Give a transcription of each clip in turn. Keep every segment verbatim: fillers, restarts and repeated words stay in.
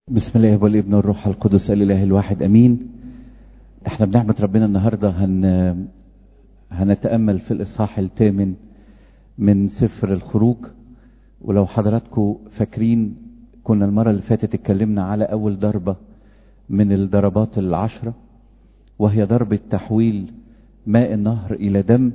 بسم الله والابن والروح القدس الاله الواحد امين. احنا بنعمة ربنا النهاردة هن هنتأمل في الاصحاح الثامن من سفر الخروج. ولو حضراتكم فاكرين كنا المرة اللي فاتت اتكلمنا على اول ضربة من الضربات العشرة، وهي ضربة تحويل ماء النهر الى دم.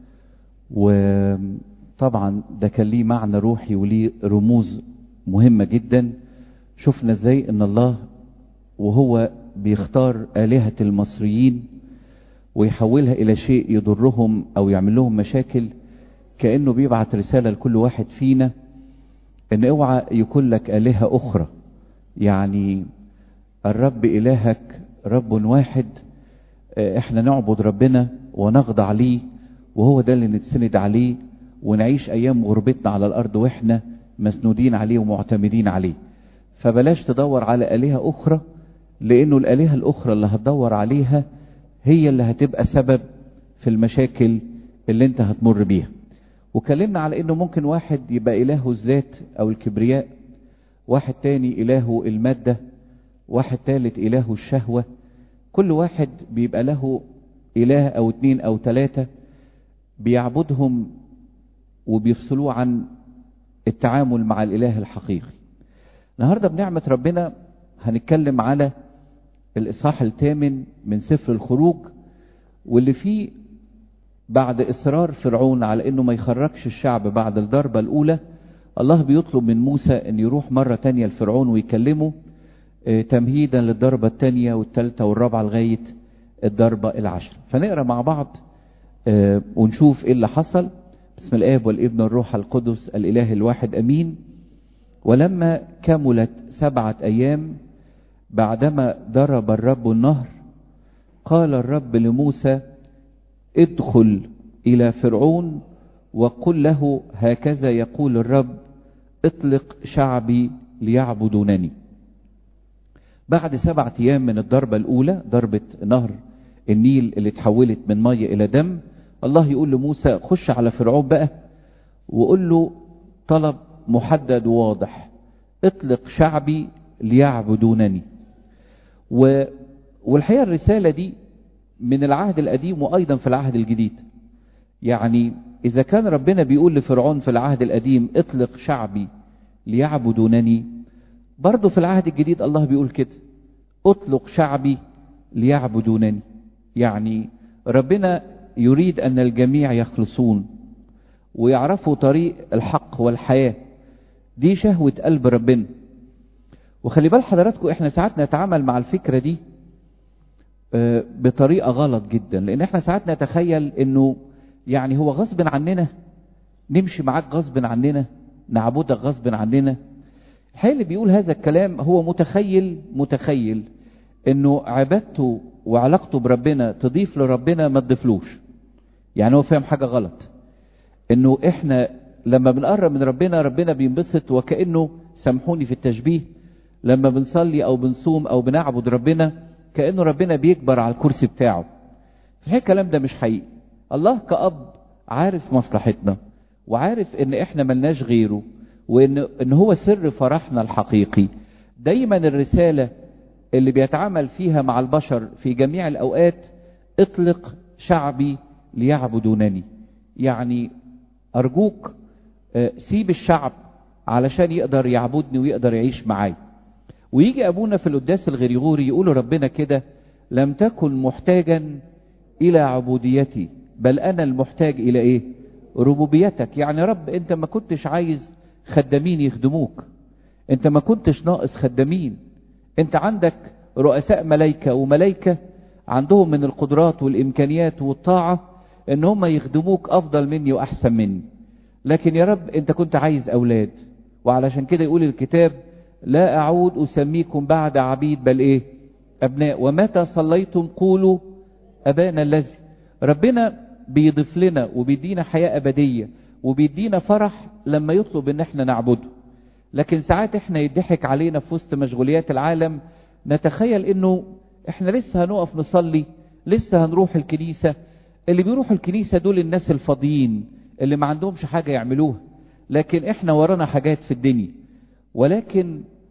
وطبعا ده كان ليه معنى روحي وليه رموز مهمة جدا. شفنا ازاي ان الله وهو بيختار آلهة المصريين ويحولها الى شيء يضرهم او يعمل لهم مشاكل، كأنه بيبعت رسالة لكل واحد فينا ان اوعى يكون لك آلهة اخرى. يعني الرب الهك رب واحد، احنا نعبد ربنا ونخضع ليه، وهو ده اللي نتسند عليه ونعيش ايام غربتنا على الارض واحنا مسنودين عليه ومعتمدين عليه. فبلاش تدور على آلهة أخرى، لأنه الآلهة الأخرى اللي هتدور عليها هي اللي هتبقى سبب في المشاكل اللي انت هتمر بيها. وكلمنا على انه ممكن واحد يبقى إلهه الذات أو الكبرياء، واحد تاني إلهه المادة، واحد تالت إلهه الشهوة. كل واحد بيبقى له إله أو اتنين أو تلاتة بيعبدهم وبيفصلوه عن التعامل مع الإله الحقيقي. النهاردة بنعمة ربنا هنتكلم على الإصحاح الثامن من سفر الخروج، واللي فيه بعد إصرار فرعون على إنه ما يخرجش الشعب بعد الضربة الأولى، الله بيطلب من موسى إن يروح مرة تانية لفرعون ويكلمه اه تمهيدا للضربة الثانية والثالثة والرابعة لغاية الضربة العشرة. فنقرأ مع بعض اه ونشوف إيه اللي حصل. بسم الآب والابن والروح القدس الإله الواحد أمين. ولما كملت سبعة أيام بعدما ضرب الرب النهر، قال الرب لموسى: ادخل إلى فرعون وقل له هكذا يقول الرب: اطلق شعبي ليعبدونني. بعد سبعة أيام من الضربة الأولى، ضربة نهر النيل اللي اتحولت من مية إلى دم، الله يقول لموسى: خش على فرعون بقى وقل له طلب محدد وواضح: اطلق شعبي ليعبدونني. و... والحقيقة الرسالة دي من العهد القديم وأيضا في العهد الجديد. يعني إذا كان ربنا بيقول لفرعون في العهد القديم اطلق شعبي ليعبدونني، برضو في العهد الجديد الله بيقول كده: اطلق شعبي ليعبدونني. يعني ربنا يريد أن الجميع يخلصون ويعرفوا طريق الحق والحياة. دي شهوة قلب ربنا. وخلي بال حضراتكم احنا ساعات نتعامل مع الفكرة دي بطريقة غلط جدا، لان احنا ساعات نتخيل انه يعني هو غصب عننا نمشي معاك، غصب عننا نعبدك، غصب عننا. الحقيقة اللي بيقول هذا الكلام هو متخيل متخيل انه عبادته وعلاقته بربنا تضيف لربنا ما تضيفلوش. يعني هو فاهم حاجة غلط، انه احنا لما بنقرب من ربنا ربنا بينبسط، وكأنه سامحوني في التشبيه لما بنصلي او بنصوم او بنعبد ربنا كأنه ربنا بيكبر على الكرسي بتاعه. الحقيقة الكلام ده مش حقيقي. الله كأب عارف مصلحتنا وعارف ان احنا ملناش غيره، وان ان هو سر فرحنا الحقيقي. دايما الرسالة اللي بيتعامل فيها مع البشر في جميع الاوقات: اطلق شعبي ليعبدونني. يعني ارجوك سيب الشعب علشان يقدر يعبدني ويقدر يعيش معاي. ويجي ابونا في القداس الغريغوري يقول ربنا كده: لم تكن محتاجا الى عبوديتي بل انا المحتاج الى ايه؟ ربوبيتك. يعني يا رب انت ما كنتش عايز خدامين يخدموك، انت ما كنتش ناقص خدامين، انت عندك رؤساء ملايكة وملايكة عندهم من القدرات والامكانيات والطاعة ان هم يخدموك افضل مني واحسن مني. لكن يا رب انت كنت عايز اولاد، وعلشان كده يقول الكتاب: لا اعود اسميكم بعد عبيد بل ايه؟ ابناء، ومتى صليتم قولوا ابانا الذي. ربنا بيضيف لنا وبيدينا حياة ابدية وبيدينا فرح لما يطلب ان احنا نعبده. لكن ساعات احنا يضحك علينا في وسط مشغوليات العالم، نتخيل انه احنا لسه هنقف نصلي، لسه هنروح الكنيسة. اللي بيروحوا الكنيسة دول الناس الفاضيين اللي ما عندهمش حاجة يعملوها، لكن احنا ورانا حاجات في الدنيا. ولكن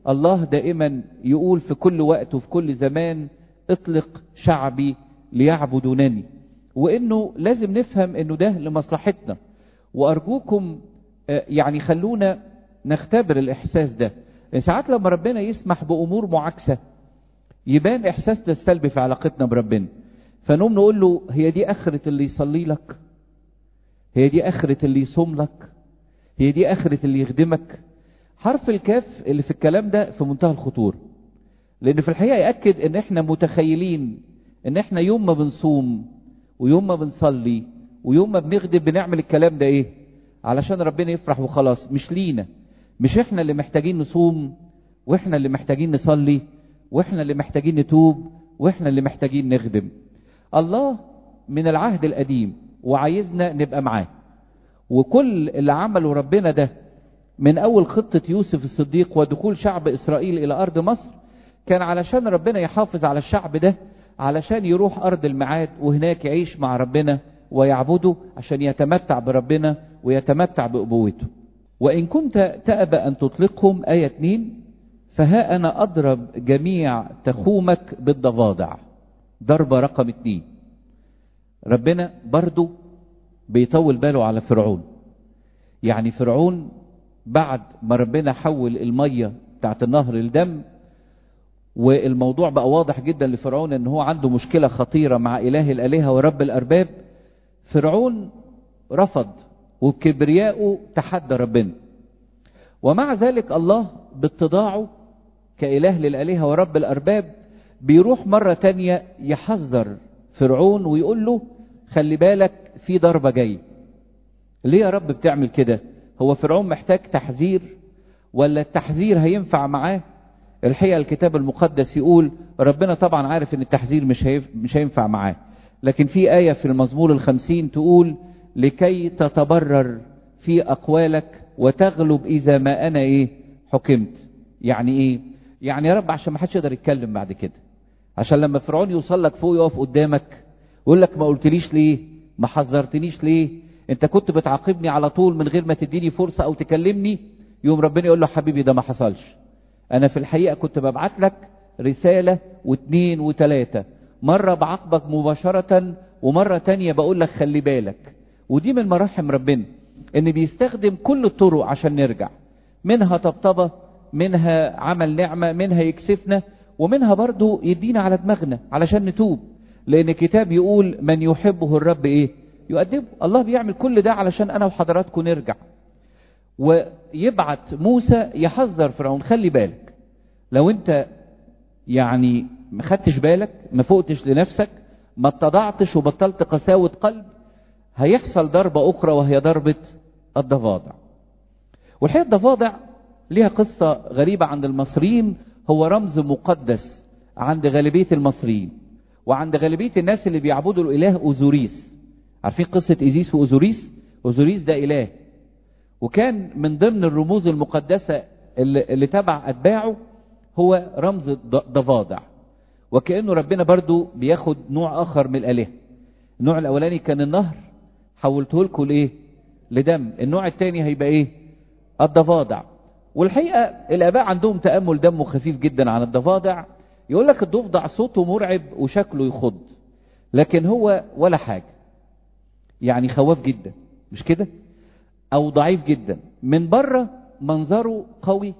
الله دائما يقول في كل وقت وفي كل زمان اطلق شعبي ليعبدونني، وانه لازم نفهم انه ده لمصلحتنا. وارجوكم يعني خلونا نختبر الاحساس ده. ساعات لما ربنا يسمح بامور معاكسة يبان احساسنا السلبي في علاقتنا بربنا، فنقوم نقول له هي دي اخرة اللي يصلي لك؟ هي دي اخرة اللي يصوم لك؟ هي دي اخرة اللي يخدمك؟ حرف الكاف اللي في الكلام ده في منتهى الخطورة، لان في الحقيقة يأكد ان احنا متخيلين ان احنا يوم ما بنصوم ويوم ما بنصلي ويوم ما بنخدم بنعمل الكلام ده ايه؟ علشان ربنا يفرح وخلاص، مش لينا. مش احنا اللي محتاجين نصوم، واحنا اللي محتاجين نصلي، واحنا اللي محتاجين نتوب، واحنا اللي محتاجين نخدم. الله من العهد القديم وعايزنا نبقى معاه، وكل اللي عمله ربنا ده من اول خطة يوسف الصديق ودخول شعب اسرائيل الى ارض مصر كان علشان ربنا يحافظ على الشعب ده، علشان يروح ارض الميعاد وهناك يعيش مع ربنا ويعبده عشان يتمتع بربنا ويتمتع بأبوته. وإن كنت تأبى أن تطلقهم، آية اتنين، فها أنا أضرب جميع تخومك بالضفادع. ضربة رقم اتنين. ربنا برضو بيطول باله على فرعون. يعني فرعون بعد ما ربنا حول المية بتاعت النهر لدم، والموضوع بقى واضح جدا لفرعون ان هو عنده مشكلة خطيرة مع إله الآلهة ورب الأرباب، فرعون رفض وبكبريائه تحدى ربنا. ومع ذلك الله باتضاعه كإله للآلهة ورب الأرباب بيروح مرة تانية يحذر فرعون ويقول له خلي بالك في ضربة جاي. ليه يا رب بتعمل كده؟ هو فرعون محتاج تحذير ولا التحذير هينفع معاه؟ الحقيقة الكتاب المقدس يقول ربنا طبعا عارف ان التحذير مش مش هينفع معاه، لكن في آية في المزمور الخمسين تقول لكي تتبرر في أقوالك وتغلب إذا ما أنا إيه حكمت. يعني إيه؟ يعني يا رب عشان ما حدش يقدر يتكلم بعد كده، عشان لما فرعون يوصل لك فوق يقف قدامك ويقول لك ما قلتليش ليه، ما حذرتنيش ليه، انت كنت بتعاقبني على طول من غير ما تديني فرصة او تكلمني، يوم ربنا يقول له حبيبي ده ما حصلش، انا في الحقيقة كنت ببعت لك رسالة واثنين وثلاثة، مرة بعاقبك مباشرة ومرة تانية بقول لك خلي بالك. ودي من مراحم ربنا ان بيستخدم كل الطرق عشان نرجع، منها طبطبة، منها عمل نعمة، منها يكسفنا، ومنها برضو يدينا على دماغنا علشان نتوب، لان الكتاب يقول من يحبه الرب ايه يؤدبه. الله بيعمل كل ده علشان انا وحضراتكم نرجع. ويبعت موسى يحذر فرعون خلي بالك لو انت يعني ما خدتش بالك، ما فوقتش لنفسك، ما اتضعتش وبطلت قساوة قلب، هيحصل ضربة اخرى وهي ضربة الضفادع. والحقيقة الضفادع ليها قصة غريبة عند المصريين، هو رمز مقدس عند غالبية المصريين وعند غالبية الناس اللي بيعبدوا الاله اوزوريس. عارفين قصة ايزيس واوزوريس؟ اوزوريس ده اله، وكان من ضمن الرموز المقدسة اللي, اللي تبع اتباعه هو رمز ضفادع. وكأنه ربنا برضو بياخد نوع اخر من الاله. النوع الاولاني كان النهر، حولته لكم لايه؟ لدم. النوع الثاني هيبقى ايه؟ الضفادع. والحقيقة الاباء عندهم تأمل دمه خفيف جدا عن الضفادع. يقول لك الضفدع صوته مرعب وشكله يخض، لكن هو ولا حاجة، يعني خواف جدا مش كده، او ضعيف جدا. من بره منظره قوي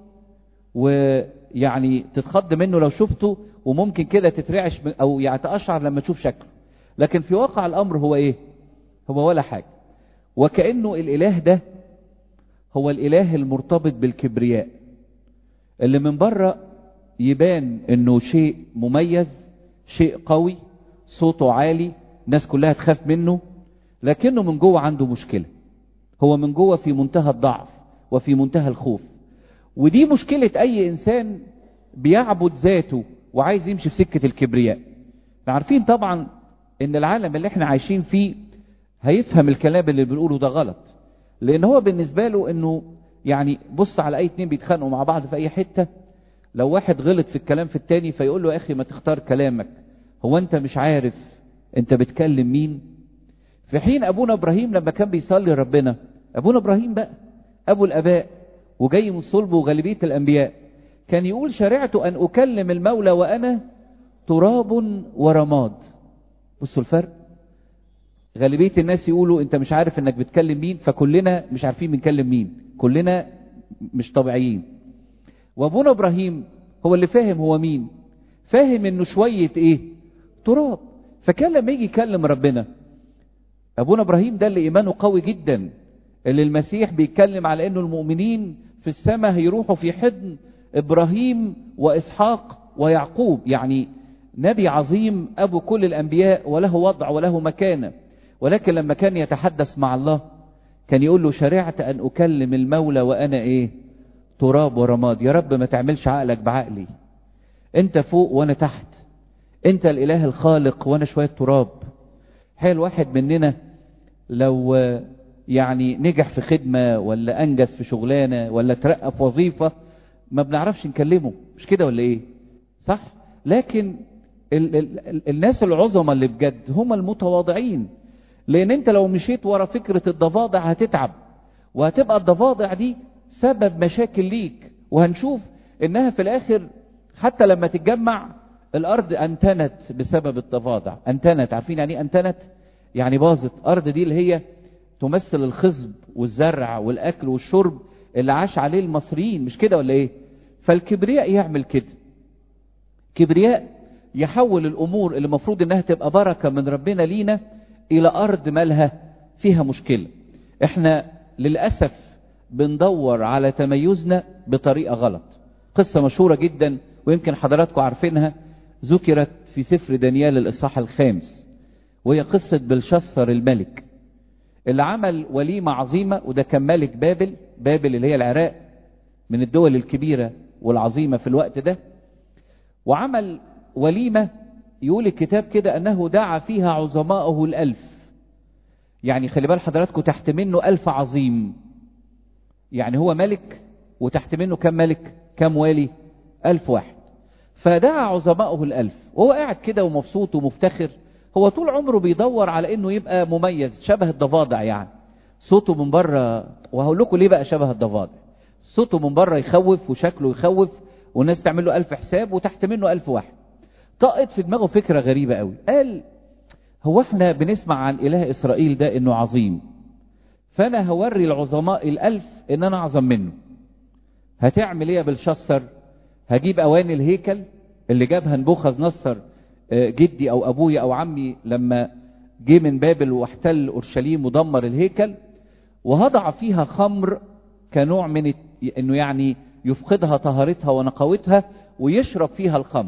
ويعني تتخض منه لو شفته، وممكن كده تترعش او يعني تقشعر لما تشوف شكله، لكن في واقع الامر هو ايه؟ هو ولا حاجة. وكأنه الاله ده هو الاله المرتبط بالكبرياء، اللي من بره يبان انه شيء مميز، شيء قوي، صوته عالي، الناس كلها تخاف منه، لكنه من جوه عنده مشكلة. هو من جوه في منتهى الضعف وفي منتهى الخوف. ودي مشكلة اي انسان بيعبد ذاته وعايز يمشي في سكة الكبرياء. عارفين طبعا ان العالم اللي احنا عايشين فيه هيفهم الكلام اللي بنقوله ده غلط، لان هو بالنسبة له انه يعني بص على اي اتنين بيتخانقوا مع بعض في اي حتة، لو واحد غلط في الكلام في التاني فيقول له يا اخي ما تختار كلامك، هو انت مش عارف انت بتكلم مين؟ في حين ابونا ابراهيم لما كان بيصلي ربنا، ابونا ابراهيم بقى ابو الاباء وجاي من صلبه وغالبية الانبياء، كان يقول شرعت أن أكلم المولى وأنا تراب ورماد. بصوا الفرق. غالبية الناس يقولوا أنت مش عارف أنك بتكلم مين، فكلنا مش عارفين بنكلم مين، كلنا مش طبيعيين. وابونا إبراهيم هو اللي فاهم هو مين، فاهم أنه شوية إيه؟ تراب. فكان لما يجي يكلم ربنا، أبونا إبراهيم ده اللي إيمانه قوي جدا، اللي المسيح بيتكلم على أنه المؤمنين في السماء هيروحوا في حضن إبراهيم وإسحاق ويعقوب، يعني نبي عظيم أبو كل الأنبياء وله وضع وله مكانة. ولكن لما كان يتحدث مع الله كان يقول له شرعت أن أكلم المولى وأنا إيه؟ تراب ورماد. يا رب ما تعملش عقلك بعقلي، أنت فوق وأنا تحت، أنت الإله الخالق وأنا شوية تراب. حال واحد مننا لو يعني نجح في خدمة ولا أنجز في شغلانة ولا ترقى في وظيفة ما بنعرفش نكلمه، مش كده ولا إيه؟ صح؟ لكن ال ال ال الناس العظمى اللي بجد هم المتواضعين، لأن أنت لو مشيت ورا فكرة الضفادع هتتعب، وهتبقى الضفادع دي سبب مشاكل ليك. وهنشوف إنها في الآخر حتى لما تتجمع الأرض أنتنت بسبب الضفادع. أنتنت، عارفين يعني أنتنت؟ يعني باظت. أرض دي اللي هي تمثل الخصب والزرع والأكل والشرب اللي عاش عليه المصريين، مش كده ولا إيه؟ فالكبرياء يعمل كده، كبرياء يحول الأمور اللي مفروض إنها تبقى بركة من ربنا لينا إلى أرض مالها فيها مشكلة. إحنا للأسف بندور على تميزنا بطريقة غلط. قصة مشهورة جدا ويمكن حضراتكم عارفينها، ذكرت في سفر دانيال الإصحاح الخامس، وهي قصة بلشسر الملك اللي عمل وليمة عظيمة. وده كان ملك بابل، بابل اللي هي العراق من الدول الكبيرة والعظيمة في الوقت ده. وعمل وليمة يقول الكتاب كده أنه دعا فيها عظماءه الألف. يعني خلي بال حضراتكم تحت منه ألف عظيم، يعني هو ملك وتحت منه كم ملك؟ كم والي؟ ألف واحد. فدعا عظماءه الألف وهو قاعد كده ومبسوط ومفتخر. هو طول عمره بيدور على انه يبقى مميز شبه الضفادع، يعني صوته من بره، وهقول لكم ليه بقى شبه الضفادع. صوته من بره يخوف وشكله يخوف والناس تعمل له ألف حساب وتحت منه ألف واحد. طقت في دماغه فكرة غريبة قوي، قال هو احنا بنسمع عن إله إسرائيل ده انه عظيم، فانا هوري العظماء الألف ان انا اعظم منه. هتعمل ايه يا بلشسر؟ هجيب اواني الهيكل اللي جابها نبوخذ نصر جدي او ابويا او عمي لما جه من بابل واحتل اورشليم ودمر الهيكل، وهضع فيها خمر كنوع من انه يعني يفقدها طهارتها ونقاوتها ويشرب فيها الخمر.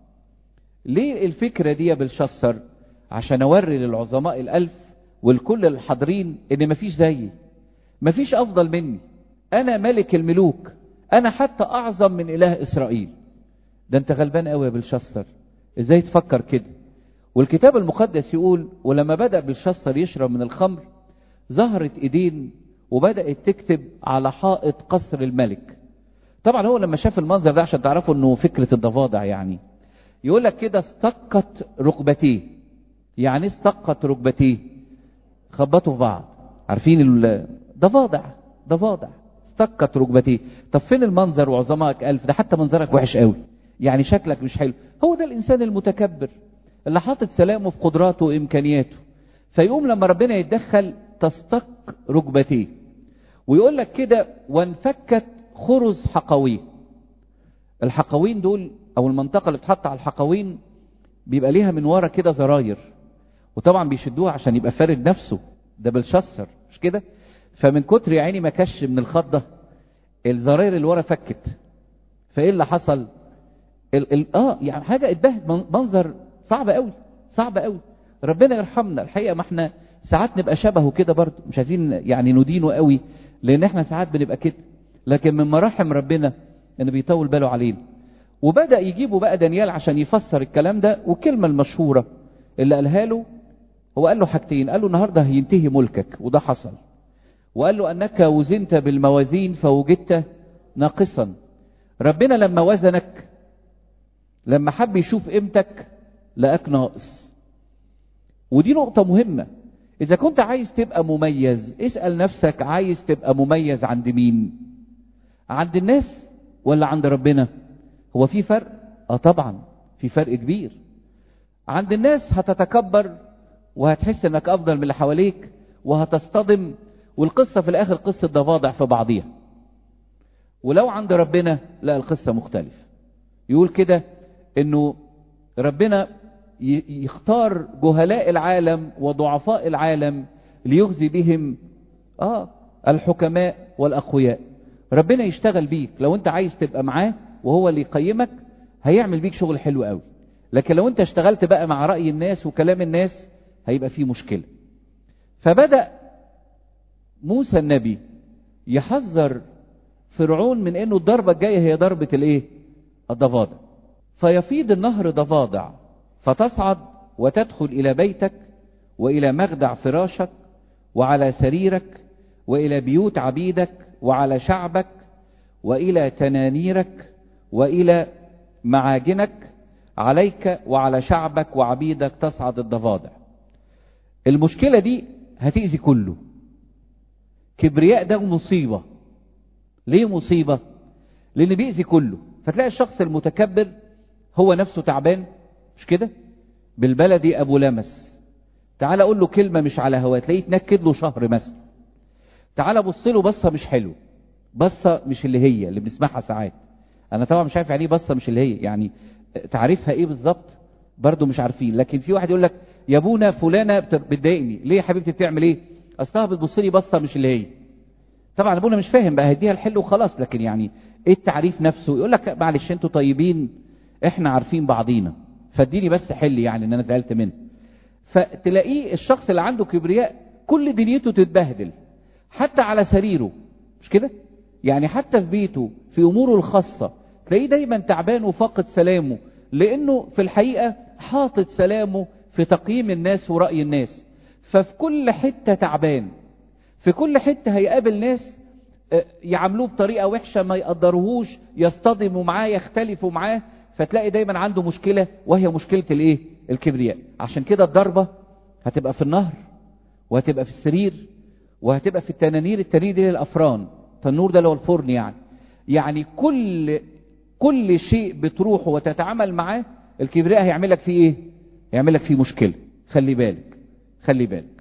ليه الفكرة دي يا بلشسر؟ عشان اوري للعظماء الألف والكل الحاضرين ان مفيش زيي، مفيش افضل مني، انا ملك الملوك، انا حتى اعظم من اله اسرائيل. ده انت غلبان قوي يا بلشسر، ازاي تفكر كده؟ والكتاب المقدس يقول ولما بدأ بلشسر يشرب من الخمر ظهرت ايدين وبدأت تكتب على حائط قصر الملك. طبعا هو لما شاف المنظر ده، عشان تعرفوا انه فكرة الضفادع، يعني يقول لك كده استقت ركبتيه. يعني استقت ركبتيه، خبطوا في بعض. عارفين الضفادع؟ ضفادع استقت ركبتيه. طب فين المنظر وعظمائك ألف؟ ده حتى منظرك وحش قوي، يعني شكلك مش حلو. هو ده الإنسان المتكبر اللي حاطط سلامه في قدراته وإمكانياته. فيقوم لما ربنا يتدخل تستق ركبتيه. ويقول لك كده وانفكت خرز حقويه. الحقوين دول أو المنطقة اللي بتحط على الحقوين بيبقى ليها من ورا كده زراير، وطبعا بيشدوها عشان يبقى فارد نفسه. ده بلشسر مش كده؟ فمن كتر يا عيني ما كش من الخضة الزراير اللي ورا فكت. فايه اللي حصل؟ ال ال اه يعني حاجه اتبهت، منظر صعب قوي، صعب قوي. ربنا يرحمنا. الحقيقه ما احنا ساعات نبقى شبهه كده برضه، مش عايزين يعني ندينه قوي لان احنا ساعات بنبقى كده، لكن من مراحم ربنا انه بيطول باله علينا. وبدا يجيبوا بقى دانيال عشان يفسر الكلام ده. والكلمه المشهوره اللي قالها له، هو قال له حاجتين. قال له النهارده هينتهي ملكك، وده حصل. وقال له انك وزنت بالموازين فوجدت ناقصا. ربنا لما وزنك، لما حب يشوف قيمتك لقاك ناقص. ودي نقطة مهمة. إذا كنت عايز تبقى مميز، اسأل نفسك عايز تبقى مميز عند مين؟ عند الناس ولا عند ربنا؟ هو في فرق؟ اه طبعا في فرق كبير. عند الناس هتتكبر وهتحس انك افضل من اللي حواليك وهتصطدم، والقصة في الاخر قصة ضفادع في بعضيها. ولو عند ربنا لا، القصة مختلف. يقول كده انه ربنا يختار جهلاء العالم وضعفاء العالم ليخزي بهم اه الحكماء والاقوياء. ربنا يشتغل بيك لو انت عايز تبقى معاه وهو اللي يقيمك، هيعمل بيك شغل حلو قوي. لكن لو انت اشتغلت بقى مع رأي الناس وكلام الناس هيبقى فيه مشكلة. فبدأ موسى النبي يحذر فرعون من انه الضربة الجاية هي ضربة الايه؟ الضفادع. فيفيض النهر ضفادع فتصعد وتدخل الى بيتك والى مخدع فراشك وعلى سريرك والى بيوت عبيدك وعلى شعبك والى تنانيرك والى معاجنك، عليك وعلى شعبك وعبيدك تصعد الضفادع. المشكلة دي هتأذي كله. كبرياء ده مصيبة. ليه مصيبة؟ لأن بيأذي كله. فتلاقي الشخص المتكبر هو نفسه تعبان، مش كده؟ بالبلدي أبو لمس. تعال أقول له كلمة مش على هواه تلاقيه تنكد له شهر مثلا. تعال بص له بصة مش حلو، بصة مش اللي هي اللي بنسمعها ساعات. أنا طبعا مش عارف يعني ايه بصة مش اللي هي، يعني تعريفها ايه بالظبط برضو مش عارفين. لكن في واحد يقول لك يا ابونا فلانة بتضايقني. ليه يا حبيبتي بتعمل ايه؟ اصلها بتبص لي بصة مش اللي هي. طبعا ابونا مش فاهم بقى، هديها الحل وخلاص. لكن يعني ايه التعريف نفسه؟ يقول لك معلش انتوا طيبين احنا عارفين بعضينا، فاديني بس حل يعني ان انا زعلت منه. فتلاقيه الشخص اللي عنده كبرياء كل دنيته تتبهدل حتى على سريره، مش كده؟ يعني حتى في بيته في اموره الخاصة تلاقيه دايما تعبان وفاقد سلامه، لانه في الحقيقة حاطط سلامه في تقييم الناس ورأي الناس. ففي كل حتة تعبان، في كل حتة هيقابل ناس يعاملوه بطريقة وحشة، ما يقدروهوش، يصطدموا معاه، يختلفوا معاه. فتلاقي دايما عنده مشكلة، وهي مشكلة الايه؟ الكبرياء. عشان كده الضربة هتبقى في النهر وهتبقى في السرير وهتبقى في التنانير. التنانير دي للأفران، التنور ده اللي هو الفرن يعني. يعني كل كل شيء بتروحه وتتعامل معاه الكبرياء هيعمل لك فيه ايه؟ هيعمل لك فيه مشكلة. خلي بالك خلي بالك.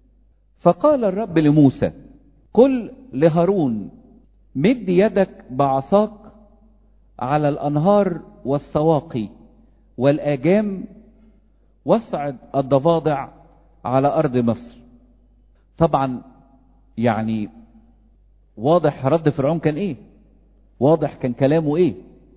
فقال الرب لموسى قل لهارون مد يدك بعصاك على الأنهار والسواقي والآجام واصعد الضفادع على أرض مصر. طبعا يعني واضح رد فرعون كان ايه، واضح كان كلامه ايه.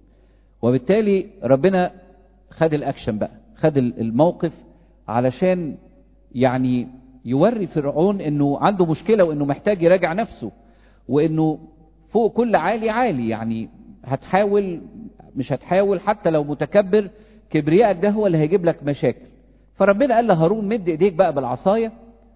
وبالتالي ربنا خد الاكشن بقى، خد الموقف علشان يعني يوري فرعون انه عنده مشكلة وانه محتاج يراجع نفسه، وانه فوق كل عالي عالي. يعني هتحاول مش هتحاول حتى لو متكبر، كبريائك ده هو اللي هيجيب لك مشاكل. فربنا قال لهارون مد ايديك بقى بالعصاية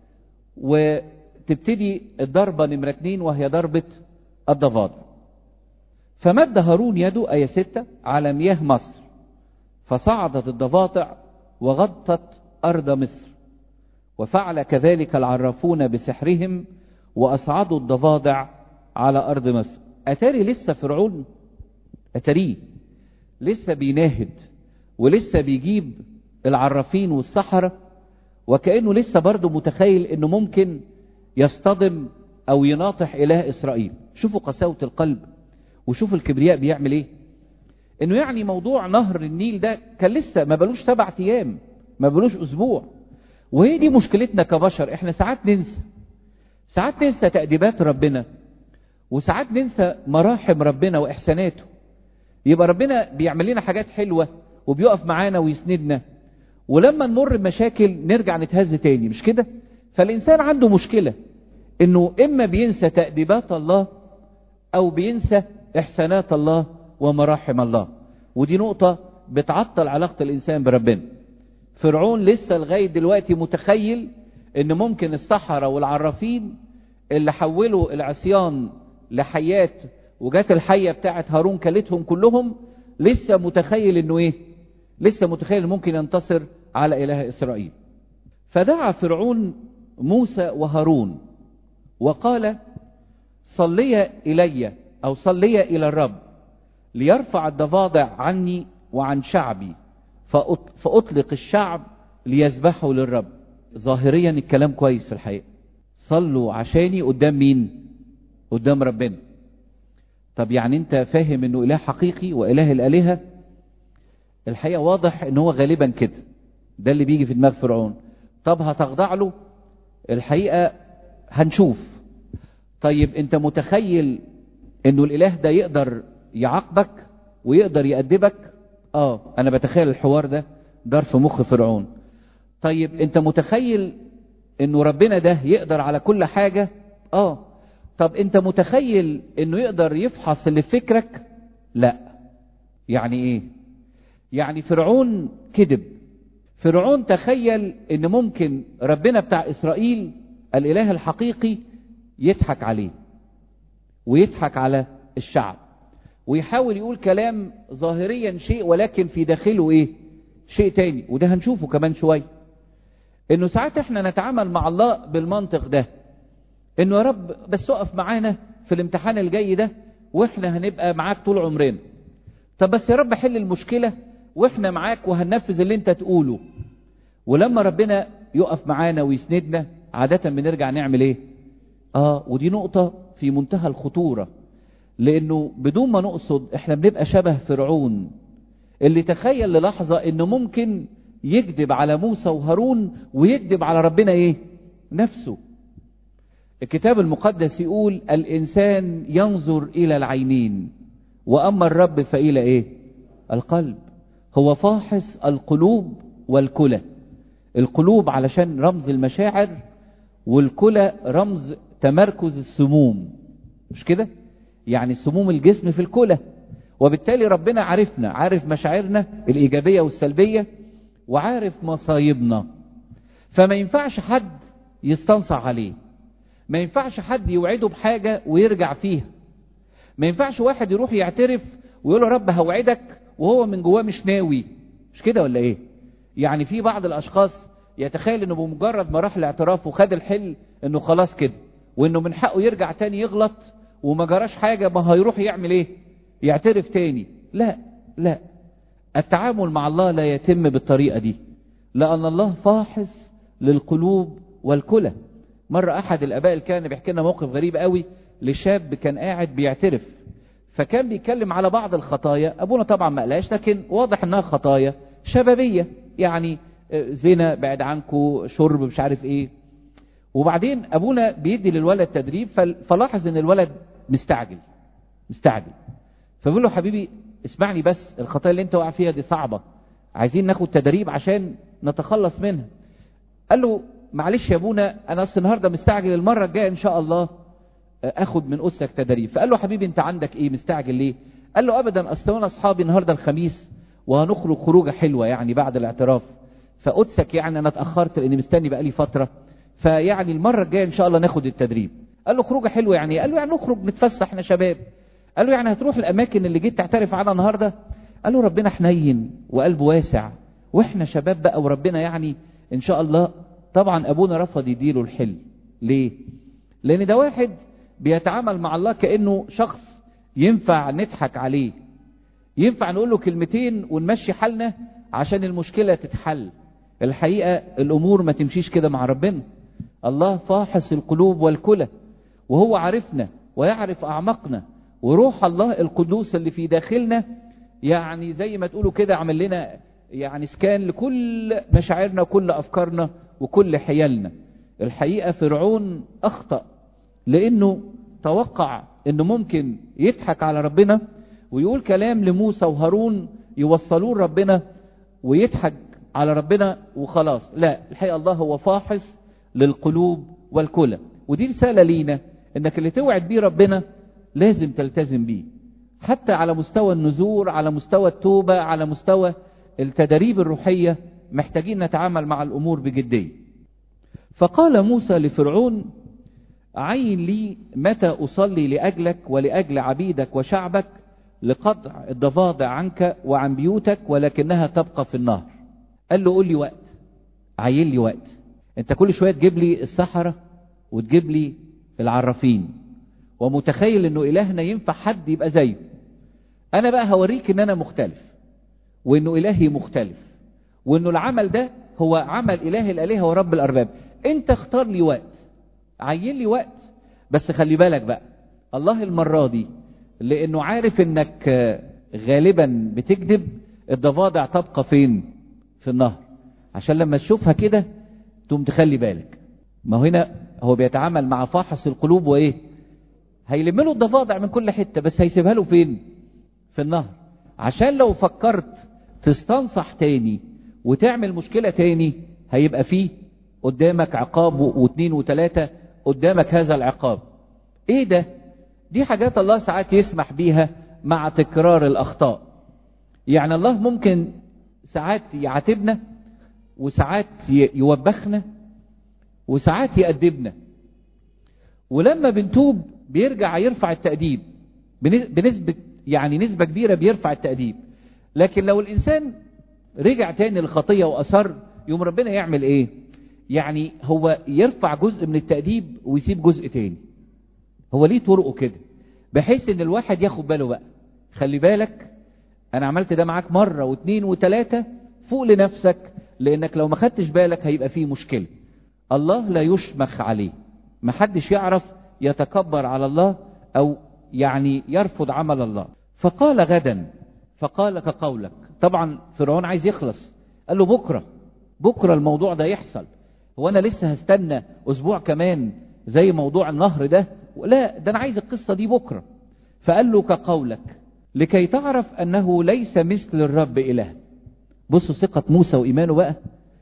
وتبتدي الضربة نمرة اتنين وهي ضربة الضفادع. فمد هارون يده آية ستة على مياه مصر فصعدت الضفادع وغطت أرض مصر، وفعل كذلك العرافون بسحرهم وأصعدوا الضفادع على أرض مصر. أتاري لسه فرعون، أتاريه لسه بيناهد ولسه بيجيب العرافين والسحرة، وكأنه لسه برضه متخيل انه ممكن يصطدم او يناطح اله اسرائيل. شوفوا قساوة القلب وشوفوا الكبرياء بيعمل ايه. انه يعني موضوع نهر النيل ده كان لسه ما بلوش سبعة ايام، ما بلوش اسبوع. وهي دي مشكلتنا كبشر، احنا ساعات ننسى، ساعات ننسى تأديبات ربنا، وساعات ننسى مراحم ربنا واحساناته. يبقى ربنا بيعمل لنا حاجات حلوة وبيقف معانا ويسندنا، ولما نمر بمشاكل نرجع نتهز تاني، مش كده؟ فالإنسان عنده مشكلة انه اما بينسى تأديبات الله او بينسى احسانات الله ومراحم الله، ودي نقطة بتعطل علاقة الانسان بربنا. فرعون لسه لغاية دلوقتي متخيل ان ممكن السحرة والعرافين اللي حولوا العصيان لحيات وجات الحية بتاعت هارون كلتهم كلهم، لسه متخيل انه ايه؟ لسه متخيل ممكن ينتصر على اله اسرائيل. فدعا فرعون موسى وهارون وقال صليا الي او صليا الى الرب ليرفع الضفادع عني وعن شعبي فأطلق الشعب ليذبحوا للرب. ظاهريا الكلام كويس في الحقيقة، صلوا عشاني قدام مين؟ قدام ربنا. طب يعني انت فاهم انه اله حقيقي واله الالهة؟ الحقيقة واضح ان هو غالبا كده، ده اللي بيجي في دماغ فرعون. طب هتخضع له؟ الحقيقة هنشوف. طيب انت متخيل انه الاله ده يقدر يعاقبك ويقدر يأدبك؟ اه انا بتخيل الحوار ده دار في مخ فرعون. طيب انت متخيل انه ربنا ده يقدر على كل حاجة؟ اه. طب انت متخيل انه يقدر يفحص اللي في فكرك؟ لا. يعني ايه؟ يعني فرعون كذب. فرعون تخيل ان ممكن ربنا بتاع اسرائيل الاله الحقيقي يضحك عليه ويضحك على الشعب ويحاول يقول كلام ظاهريا شيء ولكن في داخله ايه؟ شيء تاني. وده هنشوفه كمان شوية، انه ساعات احنا نتعامل مع الله بالمنطق ده، انه يا رب بس اقف معانا في الامتحان الجاي ده واحنا هنبقى معاك طول عمرنا. طب بس يا رب حل المشكلة واحنا معاك وهننفذ اللي انت تقوله. ولما ربنا يقف معانا ويسندنا عادة بنرجع نعمل ايه؟ اه ودي نقطة في منتهى الخطورة، لانه بدون ما نقصد احنا بنبقى شبه فرعون اللي تخيل للحظة انه ممكن يكذب على موسى وهارون ويكذب على ربنا ايه؟ نفسه. الكتاب المقدس يقول الانسان ينظر الى العينين واما الرب فإلى ايه؟ القلب. هو فاحص القلوب والكلى. القلوب علشان رمز المشاعر، والكلى رمز تمركز السموم، مش كده؟ يعني سموم الجسم في الكلى. وبالتالي ربنا عارفنا، عارف مشاعرنا الإيجابية والسلبية، وعارف مصايبنا. فما ينفعش حد يستنصع عليه، ما ينفعش حد يوعده بحاجة ويرجع فيها. ما ينفعش واحد يروح يعترف ويقول له رب هوعدك وهو من جواه مش ناوي. مش كده ولا ايه؟ يعني في بعض الاشخاص يتخيل انه بمجرد ما راح الاعتراف وخد الحل انه خلاص كده، وانه من حقه يرجع تاني يغلط وما جراش حاجة، ما هيروح يعمل ايه؟ يعترف تاني. لا لا، التعامل مع الله لا يتم بالطريقة دي، لأن الله فاحص للقلوب والكلى. مرة أحد الآباء الكهنة بيحكي لنا موقف غريب قوي لشاب كان قاعد بيعترف، فكان بيتكلم على بعض الخطايا. أبونا طبعا ما قالهاش، لكن واضح أنها خطايا شبابية، يعني زنا، بعد عنكو، شرب، مش عارف إيه. وبعدين أبونا بيدي للولد تدريب، فلاحظ أن الولد مستعجل مستعجل فبيقول له حبيبي اسمعني بس، الخطايا اللي انت واقع فيها دي صعبة، عايزين ناخد تدريب عشان نتخلص منها. قال له معلش يا ابونا انا اصل النهارده مستعجل، المرة الجاية ان شاء الله اخد من اسك تدريب. فقال له حبيبي انت عندك ايه مستعجل ليه؟ قال له ابدا، اصل انا اصحابي النهارده الخميس وهنخرج خروجه حلوة يعني بعد الاعتراف، فقدسك يعني انا اتأخرت لاني مستني بقالي فترة، فيعني المرة الجاية ان شاء الله ناخد التدريب. قال له خروجه حلوة يعني؟ قال له يعني نخرج نتفسح احنا شباب. قال له يعني هتروح الاماكن اللي جيت تعترف عنها النهارده؟ قال له ربنا حنين وقلبه واسع واحنا شباب بقى وربنا يعني ان شاء الله. طبعا ابونا رفض يديله الحل. ليه؟ لان ده واحد بيتعامل مع الله كأنه شخص ينفع نضحك عليه، ينفع نقول له كلمتين ونمشي حالنا عشان المشكلة تتحل. الحقيقة الامور ما تمشيش كده مع ربنا. الله فاحص القلوب والكلى، وهو عارفنا ويعرف اعماقنا، وروح الله القدوس اللي في داخلنا يعني زي ما تقولوا كده عمل لنا يعني سكان لكل مشاعرنا وكل أفكارنا وكل حيالنا. الحقيقة فرعون أخطأ لأنه توقع أنه ممكن يضحك على ربنا ويقول كلام لموسى وهارون يوصلون ربنا ويضحك على ربنا وخلاص. لا، الحقيقة الله هو فاحص للقلوب والكلى. ودي رسالة لينا، أنك اللي توعد بيه ربنا لازم تلتزم بيه، حتى على مستوى النذور، على مستوى التوبة، على مستوى التدريب الروحية. محتاجين نتعامل مع الأمور بجدية. فقال موسى لفرعون عين لي متى أصلي لأجلك ولأجل عبيدك وشعبك لقطع الضفادع عنك وعن بيوتك ولكنها تبقى في النهر. قال له قول لي وقت، عين لي وقت. انت كل شوية تجيب لي السحرة وتجيب لي العرافين، ومتخيل انه الهنا ينفع حد يبقى زيه. انا بقى هوريك ان انا مختلف، وانه الهي مختلف، وانه العمل ده هو عمل اله الالهه ورب الارباب. انت اختار لي وقت، عين لي وقت، بس خلي بالك بقى الله المرة دي لانه عارف انك غالبا بتكذب، الضفادع تبقى فين؟ في النهر، عشان لما تشوفها كده تقوم تخلي بالك. ما هنا هو بيتعامل مع فاحص القلوب، وايه؟ هيلم له الضفادع من كل حتة، بس هيسيبها له فين؟ في النهر، عشان لو فكرت تستنصح تاني وتعمل مشكلة تاني هيبقى فيه قدامك عقاب واثنين وثلاثة قدامك هذا العقاب. ايه ده؟ دي حاجات الله ساعات يسمح بيها مع تكرار الاخطاء. يعني الله ممكن ساعات يعاتبنا، وساعات يوبخنا، وساعات يأدبنا، ولما بنتوب بيرجع يرفع التأديب بنسبة، يعني نسبة كبيرة بيرفع التأديب. لكن لو الإنسان رجع تاني للخطية وأصر، يوم ربنا يعمل إيه؟ يعني هو يرفع جزء من التأديب ويسيب جزء تاني. هو ليه طرقه كده، بحيث ان الواحد ياخد باله بقى، خلي بالك انا عملت ده معاك مرة واثنين وثلاثة، فوق لنفسك، لانك لو ما خدتش بالك هيبقى فيه مشكلة. الله لا يشمخ عليه، ما حدش يعرف يتكبر على الله او يعني يرفض عمل الله. فقال غدا، فقال كقولك. طبعا فرعون عايز يخلص، قال له بكرة بكرة الموضوع ده يحصل، هو انا لسه هستنى اسبوع كمان زي موضوع النهر ده؟ لا، ده انا عايز القصة دي بكرة. فقال له كقولك لكي تعرف انه ليس مثل الرب اله. بصوا ثقة موسى وايمانه بقى.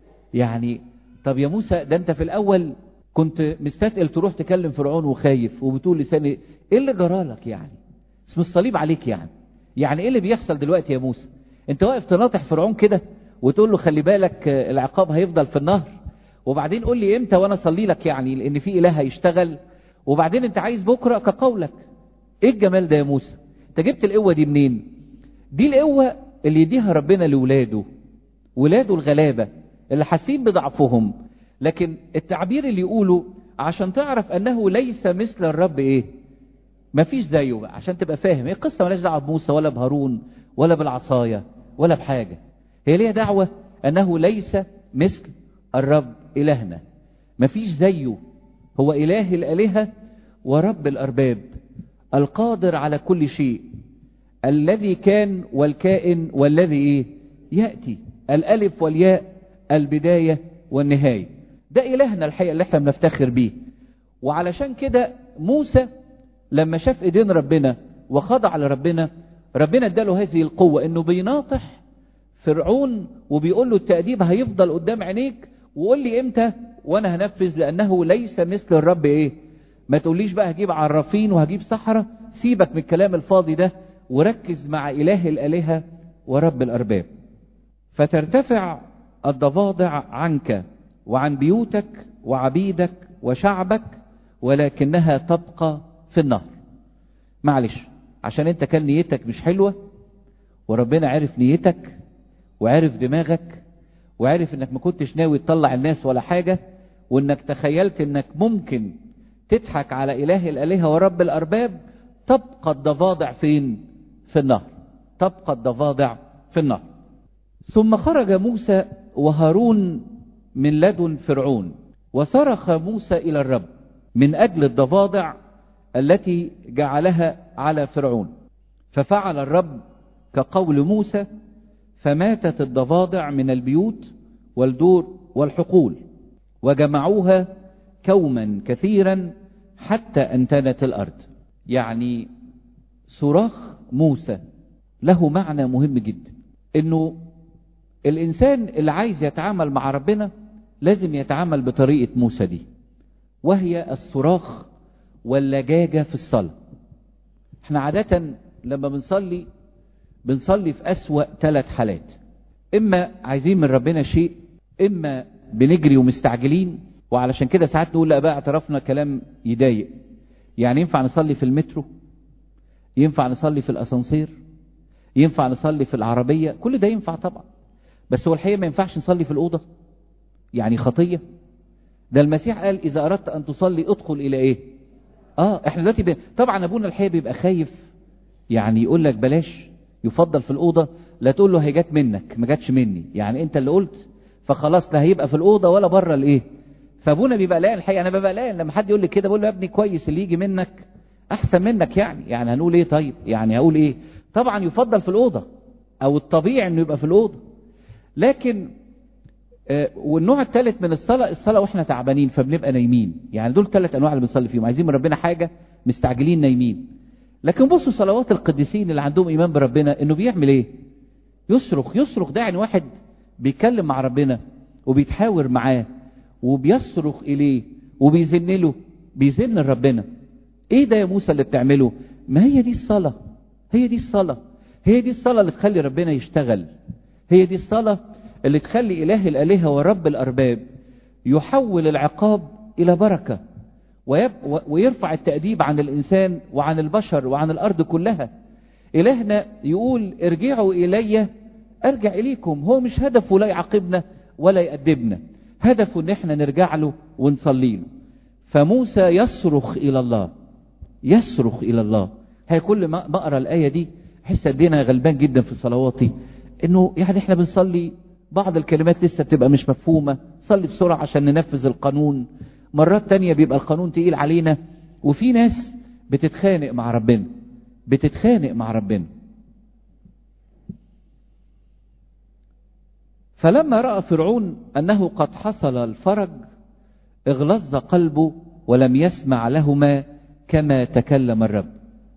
يعني طب يا موسى، ده انت في الاول كنت مستثقل تروح تكلم فرعون وخايف وبتقول لساني، ايه اللي جرالك يعني؟ اسم الصليب عليك يعني. يعني ايه اللي بيحصل دلوقتي يا موسى؟ انت واقف تناطح فرعون كده وتقول له خلي بالك العقاب هيفضل في النهر، وبعدين قول لي امتى وانا اصلي لك، يعني لان في اله هيشتغل، وبعدين انت عايز بكرة كقولك. ايه الجمال ده يا موسى؟ انت جبت القوة دي منين؟ دي القوة اللي يديها ربنا لولاده، ولاده الغلابة اللي حاسين بضعفهم. لكن التعبير اللي يقوله عشان تعرف انه ليس مثل الرب ايه؟ مفيش زيه بقى، عشان تبقى فاهم. هي قصة ملاش دعوة بموسى ولا بهارون ولا بالعصاية ولا بحاجة، هي ليها دعوة انه ليس مثل الرب الهنا، مفيش زيه. هو اله الالهة ورب الارباب، القادر على كل شيء، الذي كان والكائن والذي ايه؟ يأتي، الالف والياء، البداية والنهاية. ده الهنا الحقيقة اللي احنا بنفتخر بيه. وعلشان كده موسى لما شاف ايدين ربنا وخضع لربنا، ربنا اداله هذه القوة انه بيناطح فرعون وبيقول له التأديب هيفضل قدام عينيك، وقول لي امتى وانا هنفذ، لانه ليس مثل الرب ايه؟ ما تقوليش بقى هجيب عرافين وهجيب سحرة، سيبك من الكلام الفاضي ده وركز مع اله الالهة ورب الارباب. فترتفع الضفادع عنك وعن بيوتك وعبيدك وشعبك، ولكنها تبقى في النهر. معلش، عشان انت كان نيتك مش حلوة، وربنا عرف نيتك وعرف دماغك وعرف انك ما كنتش ناوي تطلع الناس ولا حاجة، وانك تخيلت انك ممكن تضحك على اله الالهة ورب الارباب، تبقى الضفادع فين؟ في النهر، تبقى الضفادع في النهر. ثم خرج موسى وهارون من لدن فرعون، وصرخ موسى الى الرب من اجل الضفادع التي جعلها على فرعون. ففعل الرب كقول موسى، فماتت الضفادع من البيوت والدور والحقول، وجمعوها كوما كثيرا حتى انتنت الارض. يعني صراخ موسى له معنى مهم جدا، انه الانسان اللي عايز يتعامل مع ربنا لازم يتعامل بطريقة موسى دي، وهي الصراخ واللجاجة في الصلاة. احنا عادة لما بنصلي بنصلي في أسوأ ثلاث حالات، اما عايزين من ربنا شيء، اما بنجري ومستعجلين. وعلشان كده ساعات نقول لا بقى اعترفنا كلام يضايق. يعني ينفع نصلي في المترو، ينفع نصلي في الاسانسير، ينفع نصلي في العربية، كل ده ينفع طبعا، بس هو الحقيقة ما ينفعش نصلي في الأوضة، يعني خطية. ده المسيح قال إذا أردت أن تصلي ادخل إلى إيه؟ آه إحنا دلوقتي ب... طبعا أبونا الحقيقة بيبقى خايف، يعني يقول لك بلاش، يفضل في الأوضة، لا تقول له هي جت منك ما جاتش مني، يعني انت اللي قلت فخلاص لا هيبقى في الأوضة ولا بره الايه. فابونا بيبقى قلقان الحقيقة، انا ببقى قلقان لما حد يقول لي كده، بقول له يا ابني كويس اللي يجي منك احسن منك، يعني يعني هنقول ايه طيب، يعني هقول ايه. طبعا يفضل في الأوضة او الطبيعي انه يبقى في الأوضة. لكن آه والنوع الثالث من الصلاة، الصلاة واحنا تعبانين فبنبقى نايمين، يعني دول ثلاث انواع اللي بنصلي فيهم، عايزين من ربنا حاجة مستعجلين نايمين. لكن بصوا صلوات القديسين اللي عندهم ايمان بربنا انه بيعمل ايه، يصرخ يصرخ. ده يعني واحد بيتكلم مع ربنا وبيتحاور معاه وبيصرخ اليه وبيزن له، بيزن لربنا. ايه ده يا موسى اللي بتعمله؟ ما هي دي الصلاة، هي دي الصلاة، هي دي الصلاة اللي تخلي ربنا يشتغل، هي دي الصلاة اللي تخلي اله الالهة ورب الارباب يحول العقاب الى بركة ويرفع التأديب عن الإنسان وعن البشر وعن الأرض كلها. إلهنا يقول ارجعوا إلي أرجع إليكم. هو مش هدفه لا يعاقبنا ولا يأدبنا، هدفه ان احنا نرجع له ونصلي له. فموسى يصرخ إلى الله، يصرخ إلى الله. هي كل ما بقرأ الآية دي حس أدينا غلبان جدا في صلواتي، إنه يعني إحنا بنصلي بعض الكلمات لسه بتبقى مش مفهومة، صلي بسرعة عشان ننفذ القانون. مرات تانية بيبقى القانون تقيل علينا، وفي ناس بتتخانق مع ربنا، بتتخانق مع ربنا. فلما رأى فرعون أنه قد حصل الفرج اغلظ قلبه ولم يسمع لهما كما تكلم الرب.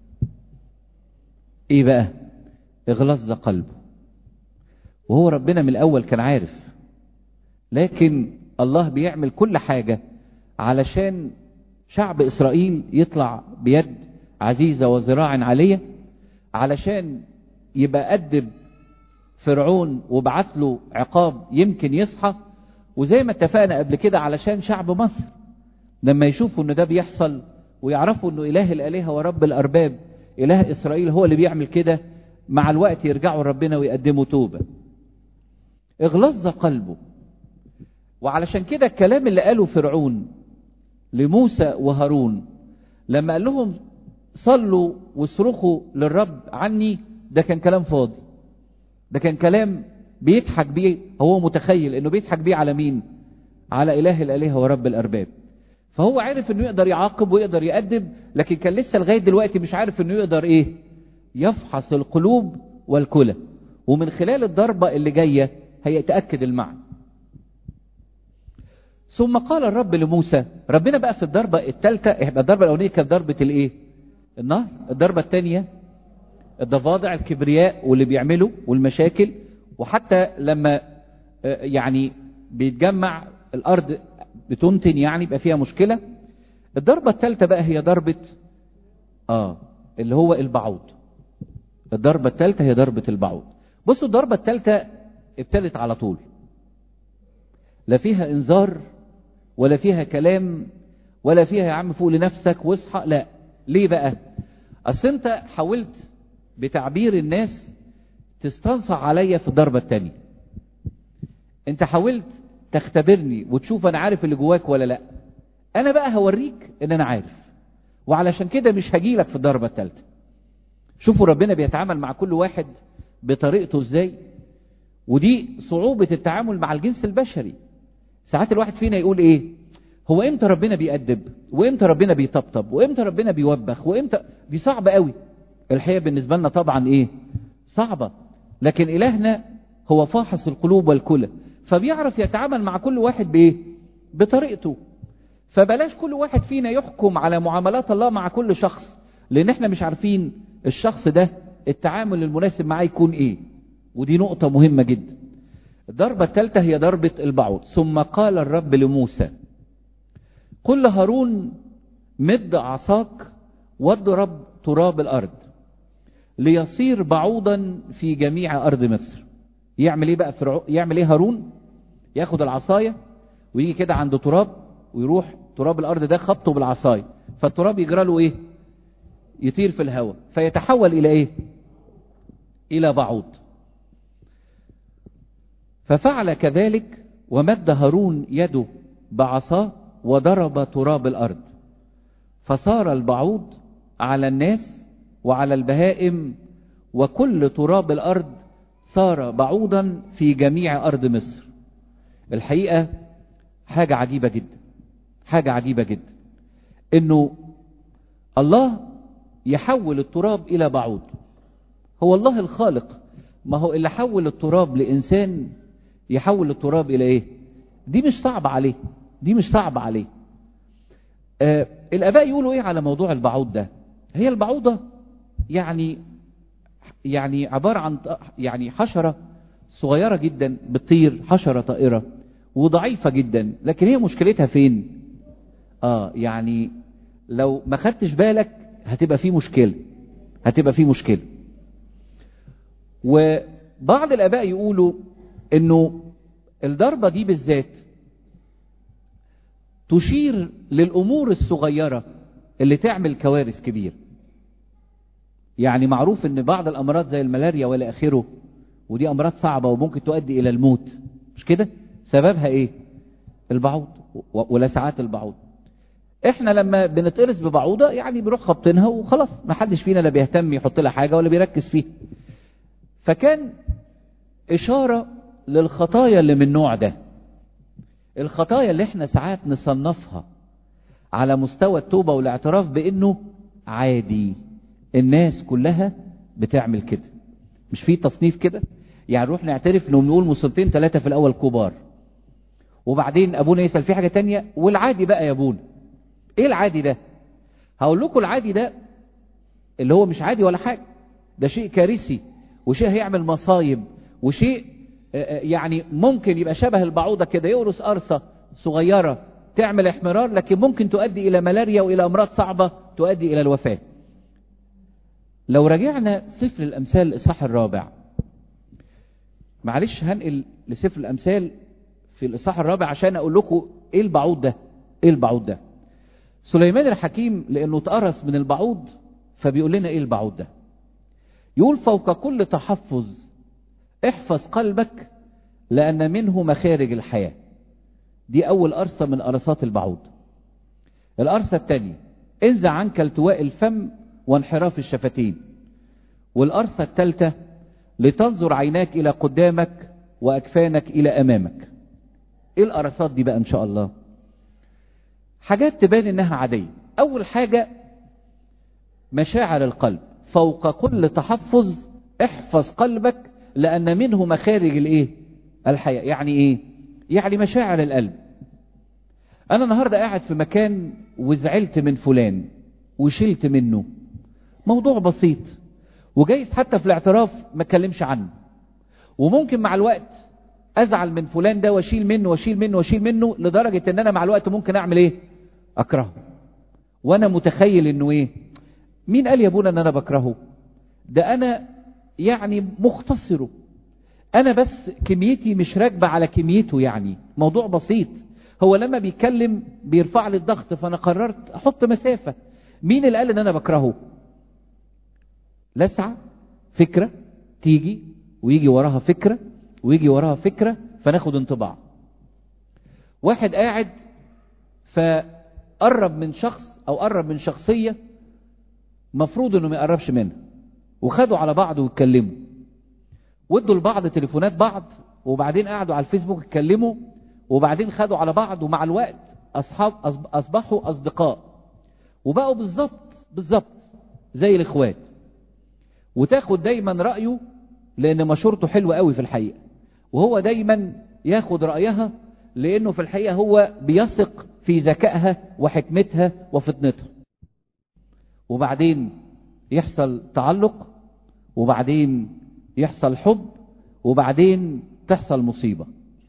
ايه بقى اغلظ قلبه؟ وهو ربنا من الأول كان عارف، لكن الله بيعمل كل حاجة علشان شعب إسرائيل يطلع بيد عزيزة وذراع عالية، علشان يبقى أدب فرعون وبعت له عقاب يمكن يصحى. وزي ما اتفقنا قبل كده علشان شعب مصر لما يشوفوا ان ده بيحصل ويعرفوا انه اله الالهه ورب الارباب اله اسرائيل هو اللي بيعمل كده، مع الوقت يرجعوا ربنا ويقدموا توبه. اغلظ قلبه. وعلشان كده الكلام اللي قاله فرعون لموسى وهارون لما قال لهم صلوا واصرخوا للرب عني، ده كان كلام فاضي، ده كان كلام بيضحك بيه. هو متخيل انه بيضحك بيه على مين؟ على اله الالهه ورب الارباب. فهو عارف انه يقدر يعاقب ويقدر يأدب، لكن كان لسه لغايه دلوقتي مش عارف انه يقدر ايه؟ يفحص القلوب والكلى، ومن خلال الضربه اللي جايه هيتأكد المعنى. ثم قال الرب لموسى، ربنا بقى في الضربه الثالثه، الضربه الاولانيه كانت ضربه الايه؟ النهر. الضربه الثانيه الضفادع الكبرياء واللي بيعمله والمشاكل، وحتى لما يعني بيتجمع الارض بتنتن يعني يبقى فيها مشكلة. الضربة الثالثة بقى هي ضربة اه اللي هو البعوض. الضربة الثالثة هي ضربة البعوض. بصوا الضربة الثالثة ابتدت على طول، لا فيها انذار ولا فيها كلام ولا فيها يا عم فوق لنفسك واصحى، لا. ليه بقى؟ اصل انت حاولت بتعبير الناس تستنصع عليا في الضربة الثانية، انت حاولت تختبرني وتشوف انا عارف اللي جواك ولا لا. انا بقى هوريك ان انا عارف، وعلشان كده مش هجيلك في الضربة الثالثة. شوفوا ربنا بيتعامل مع كل واحد بطريقته ازاي، ودي صعوبة التعامل مع الجنس البشري. ساعات الواحد فينا يقول ايه، هو امتى ربنا بيأدب، وامتى ربنا بيطبطب، وامتى ربنا بيوبخ، وامتى؟ دي صعبة قوي الحقيقة بالنسبة لنا طبعا ايه صعبة، لكن الهنا هو فاحص القلوب والكلى، فبيعرف يتعامل مع كل واحد بايه؟ بطريقته. فبلاش كل واحد فينا يحكم على معاملات الله مع كل شخص، لان احنا مش عارفين الشخص ده التعامل المناسب معاه يكون ايه، ودي نقطة مهمة جدا. الضربة الثالثة هي ضربة البعوض. ثم قال الرب لموسى قل لهارون مد عصاك واضرب تراب الارض ليصير بعوضا في جميع ارض مصر. يعمل ايه بقى فرعون؟ يعمل ايه هارون؟ ياخد العصاية ويجي كده عند تراب ويروح تراب الارض ده خبطه بالعصاية، فالتراب يجرى له ايه؟ يطير في الهواء، فيتحول الى ايه؟ الى بعوض. ففعل كذلك، ومد هارون يده بعصاه وضرب تراب الارض، فصار البعوض على الناس وعلى البهائم وكل تراب الأرض صار بعوضا في جميع أرض مصر. الحقيقة حاجة عجيبة جدا، حاجة عجيبة جدا إنه الله يحول التراب إلى بعوض. هو الله الخالق، ما هو اللي حول التراب لإنسان يحول التراب إلى إيه؟ دي مش صعب عليه، دي مش صعب عليه. آه الآباء يقولوا إيه على موضوع البعوض ده؟ هي البعوضة يعني يعني عبارة عن يعني حشرة صغيرة جدا بتطير، حشرة طائرة وضعيفة جدا، لكن هي مشكلتها فين؟ آه يعني لو ما خدتش بالك هتبقى فيه مشكلة، هتبقى فيه مشكلة. وبعض الآباء يقولوا إنه الضربة دي بالذات تشير للأمور الصغيرة اللي تعمل كوارث كبيرة. يعني معروف ان بعض الامراض زي الملاريا والى اخره، ودي امراض صعبة وممكن تؤدي الى الموت، مش كده؟ سببها ايه؟ البعوض ولسعات البعوض. احنا لما بنتقرص ببعوضة يعني بنروح خبطينها وخلاص، ما حدش فينا لا بيهتم يحط لها حاجة ولا بيركز فيها. فكان اشارة للخطايا اللي من النوع ده، الخطايا اللي احنا ساعات نصنفها على مستوى التوبة والاعتراف بانه عادي، الناس كلها بتعمل كده، مش في تصنيف كده؟ يعني نروح نعترف انه بنقول مصيبتين ثلاثة في الاول كبار، وبعدين ابونا يسأل في حاجة تانية، والعادي بقى يا ابونا. ايه العادي ده؟ هقول لكم العادي ده اللي هو مش عادي ولا حاجة، ده شيء كارثي وشيء هيعمل مصايب وشيء يعني ممكن يبقى شبه البعوضة كده، يقرص قرصة صغيرة تعمل احمرار، لكن ممكن تؤدي الى ملاريا والى امراض صعبة تؤدي الى الوفاة. لو رجعنا سفر الامثال الاصحاح الرابع، معلش هنقل لسفر الامثال في الاصحاح الرابع عشان اقول لكم ايه البعوض ده، ايه البعوض ده. سليمان الحكيم لانه اتقرص من البعوض فبيقول لنا ايه البعوض ده. يقول فوق كل تحفظ احفظ قلبك لان منه مخارج الحياة. دي اول قرصة من قرصات البعوض. القرصة الثانية انزع عنك التواء الفم وانحراف الشفتين. والقرصة الثالثة لتنظر عيناك الى قدامك واكفانك الى امامك. ايه القرصات دي بقى ان شاء الله؟ حاجات تبان انها عادية. اول حاجة مشاعر القلب، فوق كل تحفظ احفظ قلبك لان منه مخارج الايه؟ الحياة. يعني ايه؟ يعني مشاعر القلب. انا النهاردة قاعد في مكان وزعلت من فلان وشلت منه، موضوع بسيط، وجايز حتى في الاعتراف ما اتكلمش عنه، وممكن مع الوقت ازعل من فلان ده واشيل منه واشيل منه واشيل منه لدرجة ان انا مع الوقت ممكن اعمل ايه؟ اكرهه. وانا متخيل انه ايه؟ مين قال يا ابونا ان انا بكرهه؟ ده انا يعني مختصره، انا بس كميتي مش راكبة على كميته، يعني موضوع بسيط. هو لما بيتكلم بيرفع لي الضغط فانا قررت احط مسافة. مين اللي قال ان انا بكرهه؟ لسعة فكرة تيجي ويجي وراها فكرة ويجي وراها فكرة فناخد انطباع. واحد قاعد فقرب من شخص او قرب من شخصية مفروض انه ما يقربش منها، وخدوا على بعض ويتكلموا وادوا لبعض تليفونات بعض، وبعدين قعدوا على الفيسبوك يتكلموا، وبعدين خدوا على بعض، ومع الوقت اصحاب اصبحوا اصدقاء وبقوا بالظبط بالظبط زي الاخوات. وتاخد دايما رأيه لان مشورته حلوة قوي في الحقيقة، وهو دايما ياخد رأيها لانه في الحقيقة هو بيثق في ذكائها وحكمتها وفطنتها. وبعدين يحصل تعلق، وبعدين يحصل حب، وبعدين تحصل مصيبة.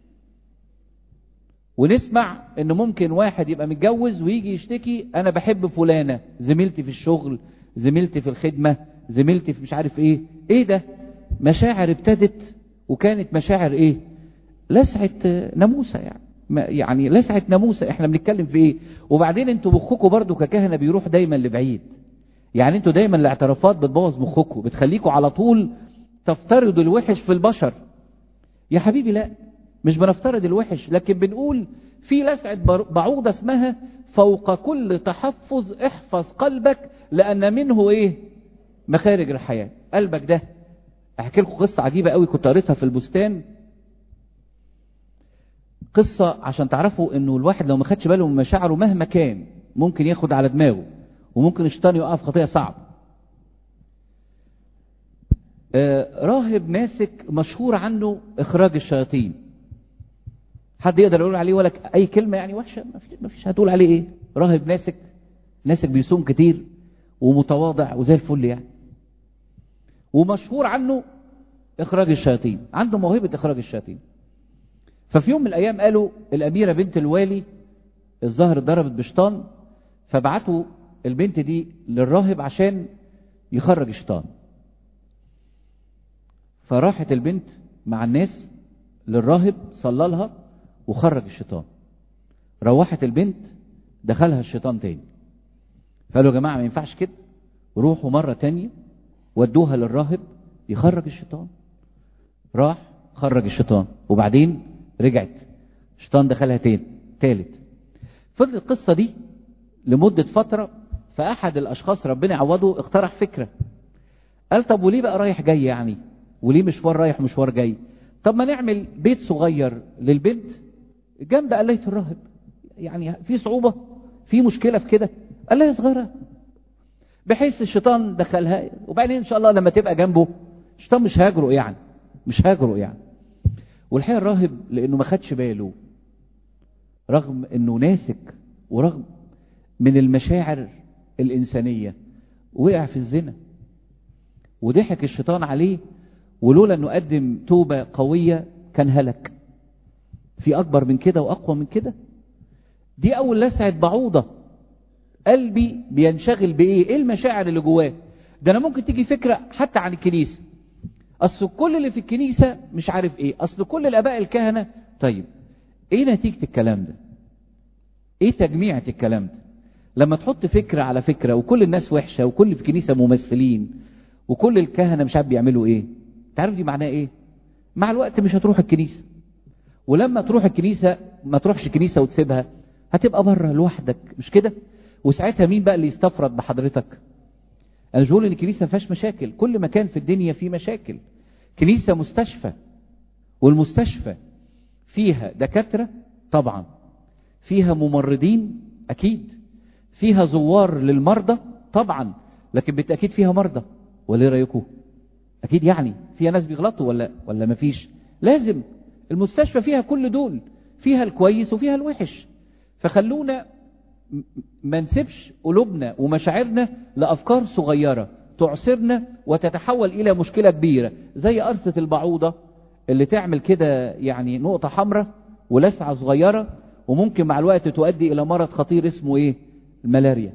ونسمع ان ممكن واحد يبقى متجوز ويجي يشتكي انا بحب فلانة، زميلتي في الشغل، زميلتي في الخدمة، زميلتي في مش عارف ايه. ايه ده؟ مشاعر ابتدت وكانت مشاعر ايه؟ لسعة ناموسة، يعني يعني لسعة ناموسة. احنا بنتكلم في ايه؟ وبعدين انتوا مخكوا برضو ككهنة بيروح دايما لبعيد. يعني انتوا دايما الاعترافات بتبوظ مخكوا، بتخليكوا على طول تفترضوا الوحش في البشر. يا حبيبي لا، مش بنفترض الوحش، لكن بنقول في لسعة بعوضة اسمها فوق كل تحفظ احفظ قلبك لان منه ايه؟ مخارج الحياة. قلبك ده. احكي لكم قصة عجيبة قوي كنت قريتها في البستان، قصة عشان تعرفوا انه الواحد لو ما خدش باله من مشاعره مهما كان ممكن ياخد على دماغه، وممكن الشيطان يقف خطيئة صعب. آه راهب ناسك مشهور عنه اخراج الشياطين. حد يقدر يقول عليه ولا اي كلمة يعني وحشة؟ ما فيش هتقول عليه ايه. راهب ناسك، ناسك بيصوم كتير ومتواضع وزي الفل يعني، ومشهور عنه اخراج الشياطين، عنده موهبة اخراج الشياطين. ففي يوم من الايام قالوا الاميرة بنت الوالي الظاهر ضربت بشيطان، فبعتوا البنت دي للراهب عشان يخرج الشيطان. فراحت البنت مع الناس للراهب صلى لها وخرج الشيطان. روحت البنت دخلها الشيطان تاني. فقالوا يا جماعة ما ينفعش كده، روحوا مرة تانية ودوها للراهب يخرج الشيطان. راح خرج الشيطان وبعدين رجعت الشيطان دخلها تاني تالت. فضلت القصة دي لمدة فترة. فأحد الأشخاص ربنا عوضه اقترح فكرة، قال طب وليه بقى رايح جاي يعني، وليه مشوار رايح مشوار جاي؟ طب ما نعمل بيت صغير للبنت جنب قلاية الراهب، يعني في صعوبة في مشكلة في كده؟ قلاية صغيرة بحيث الشيطان دخلها، وبعدين ان شاء الله لما تبقى جنبه الشيطان مش هاجره يعني مش هاجره يعني. والحقيقة الراهب لانه ما خدش باله، رغم انه ناسك ورغم من المشاعر الانسانية، وقع في الزنا وضحك الشيطان عليه، ولولا انه قدم توبة قوية كان هلك. في اكبر من كده واقوى من كده؟ دي اول لسعة بعوضة. قلبي بينشغل بايه؟ ايه المشاعر اللي جواه؟ ده انا ممكن تيجي فكرة حتى عن الكنيسة، اصل كل اللي في الكنيسة مش عارف ايه، اصل كل الاباء الكهنة. طيب ايه نتيجة الكلام ده؟ ايه تجميعة الكلام ده؟ لما تحط فكرة على فكرة وكل الناس وحشة وكل في كنيسة ممثلين وكل الكهنة مش عارف بيعملوا ايه، تعرف دي معناه ايه؟ مع الوقت مش هتروح الكنيسة، ولما تروح الكنيسة ما تروحش كنيسة وتسيبها، هتبقى بره لوحدك مش كده؟ وساعتها مين بقى اللي يستفرد بحضرتك؟ انا مش بقول ان الكنيسة ما فيهاش مشاكل، كل مكان في الدنيا فيه مشاكل. كنيسة مستشفى، والمستشفى فيها دكاترة طبعا، فيها ممرضين اكيد، فيها زوار للمرضى طبعا، لكن بالتأكيد فيها مرضى. ولا رأيكم؟ اكيد يعني فيها ناس بيغلطوا ولا ولا ما فيش؟ لازم المستشفى فيها كل دول، فيها الكويس وفيها الوحش. فخلونا ما نسيبش قلوبنا ومشاعرنا لأفكار صغيرة تعصرنا وتتحول إلى مشكلة كبيرة، زي قرصة البعوضة اللي تعمل كده يعني نقطة حمراء ولسعة صغيرة، وممكن مع الوقت تؤدي إلى مرض خطير اسمه إيه؟ الملاريا.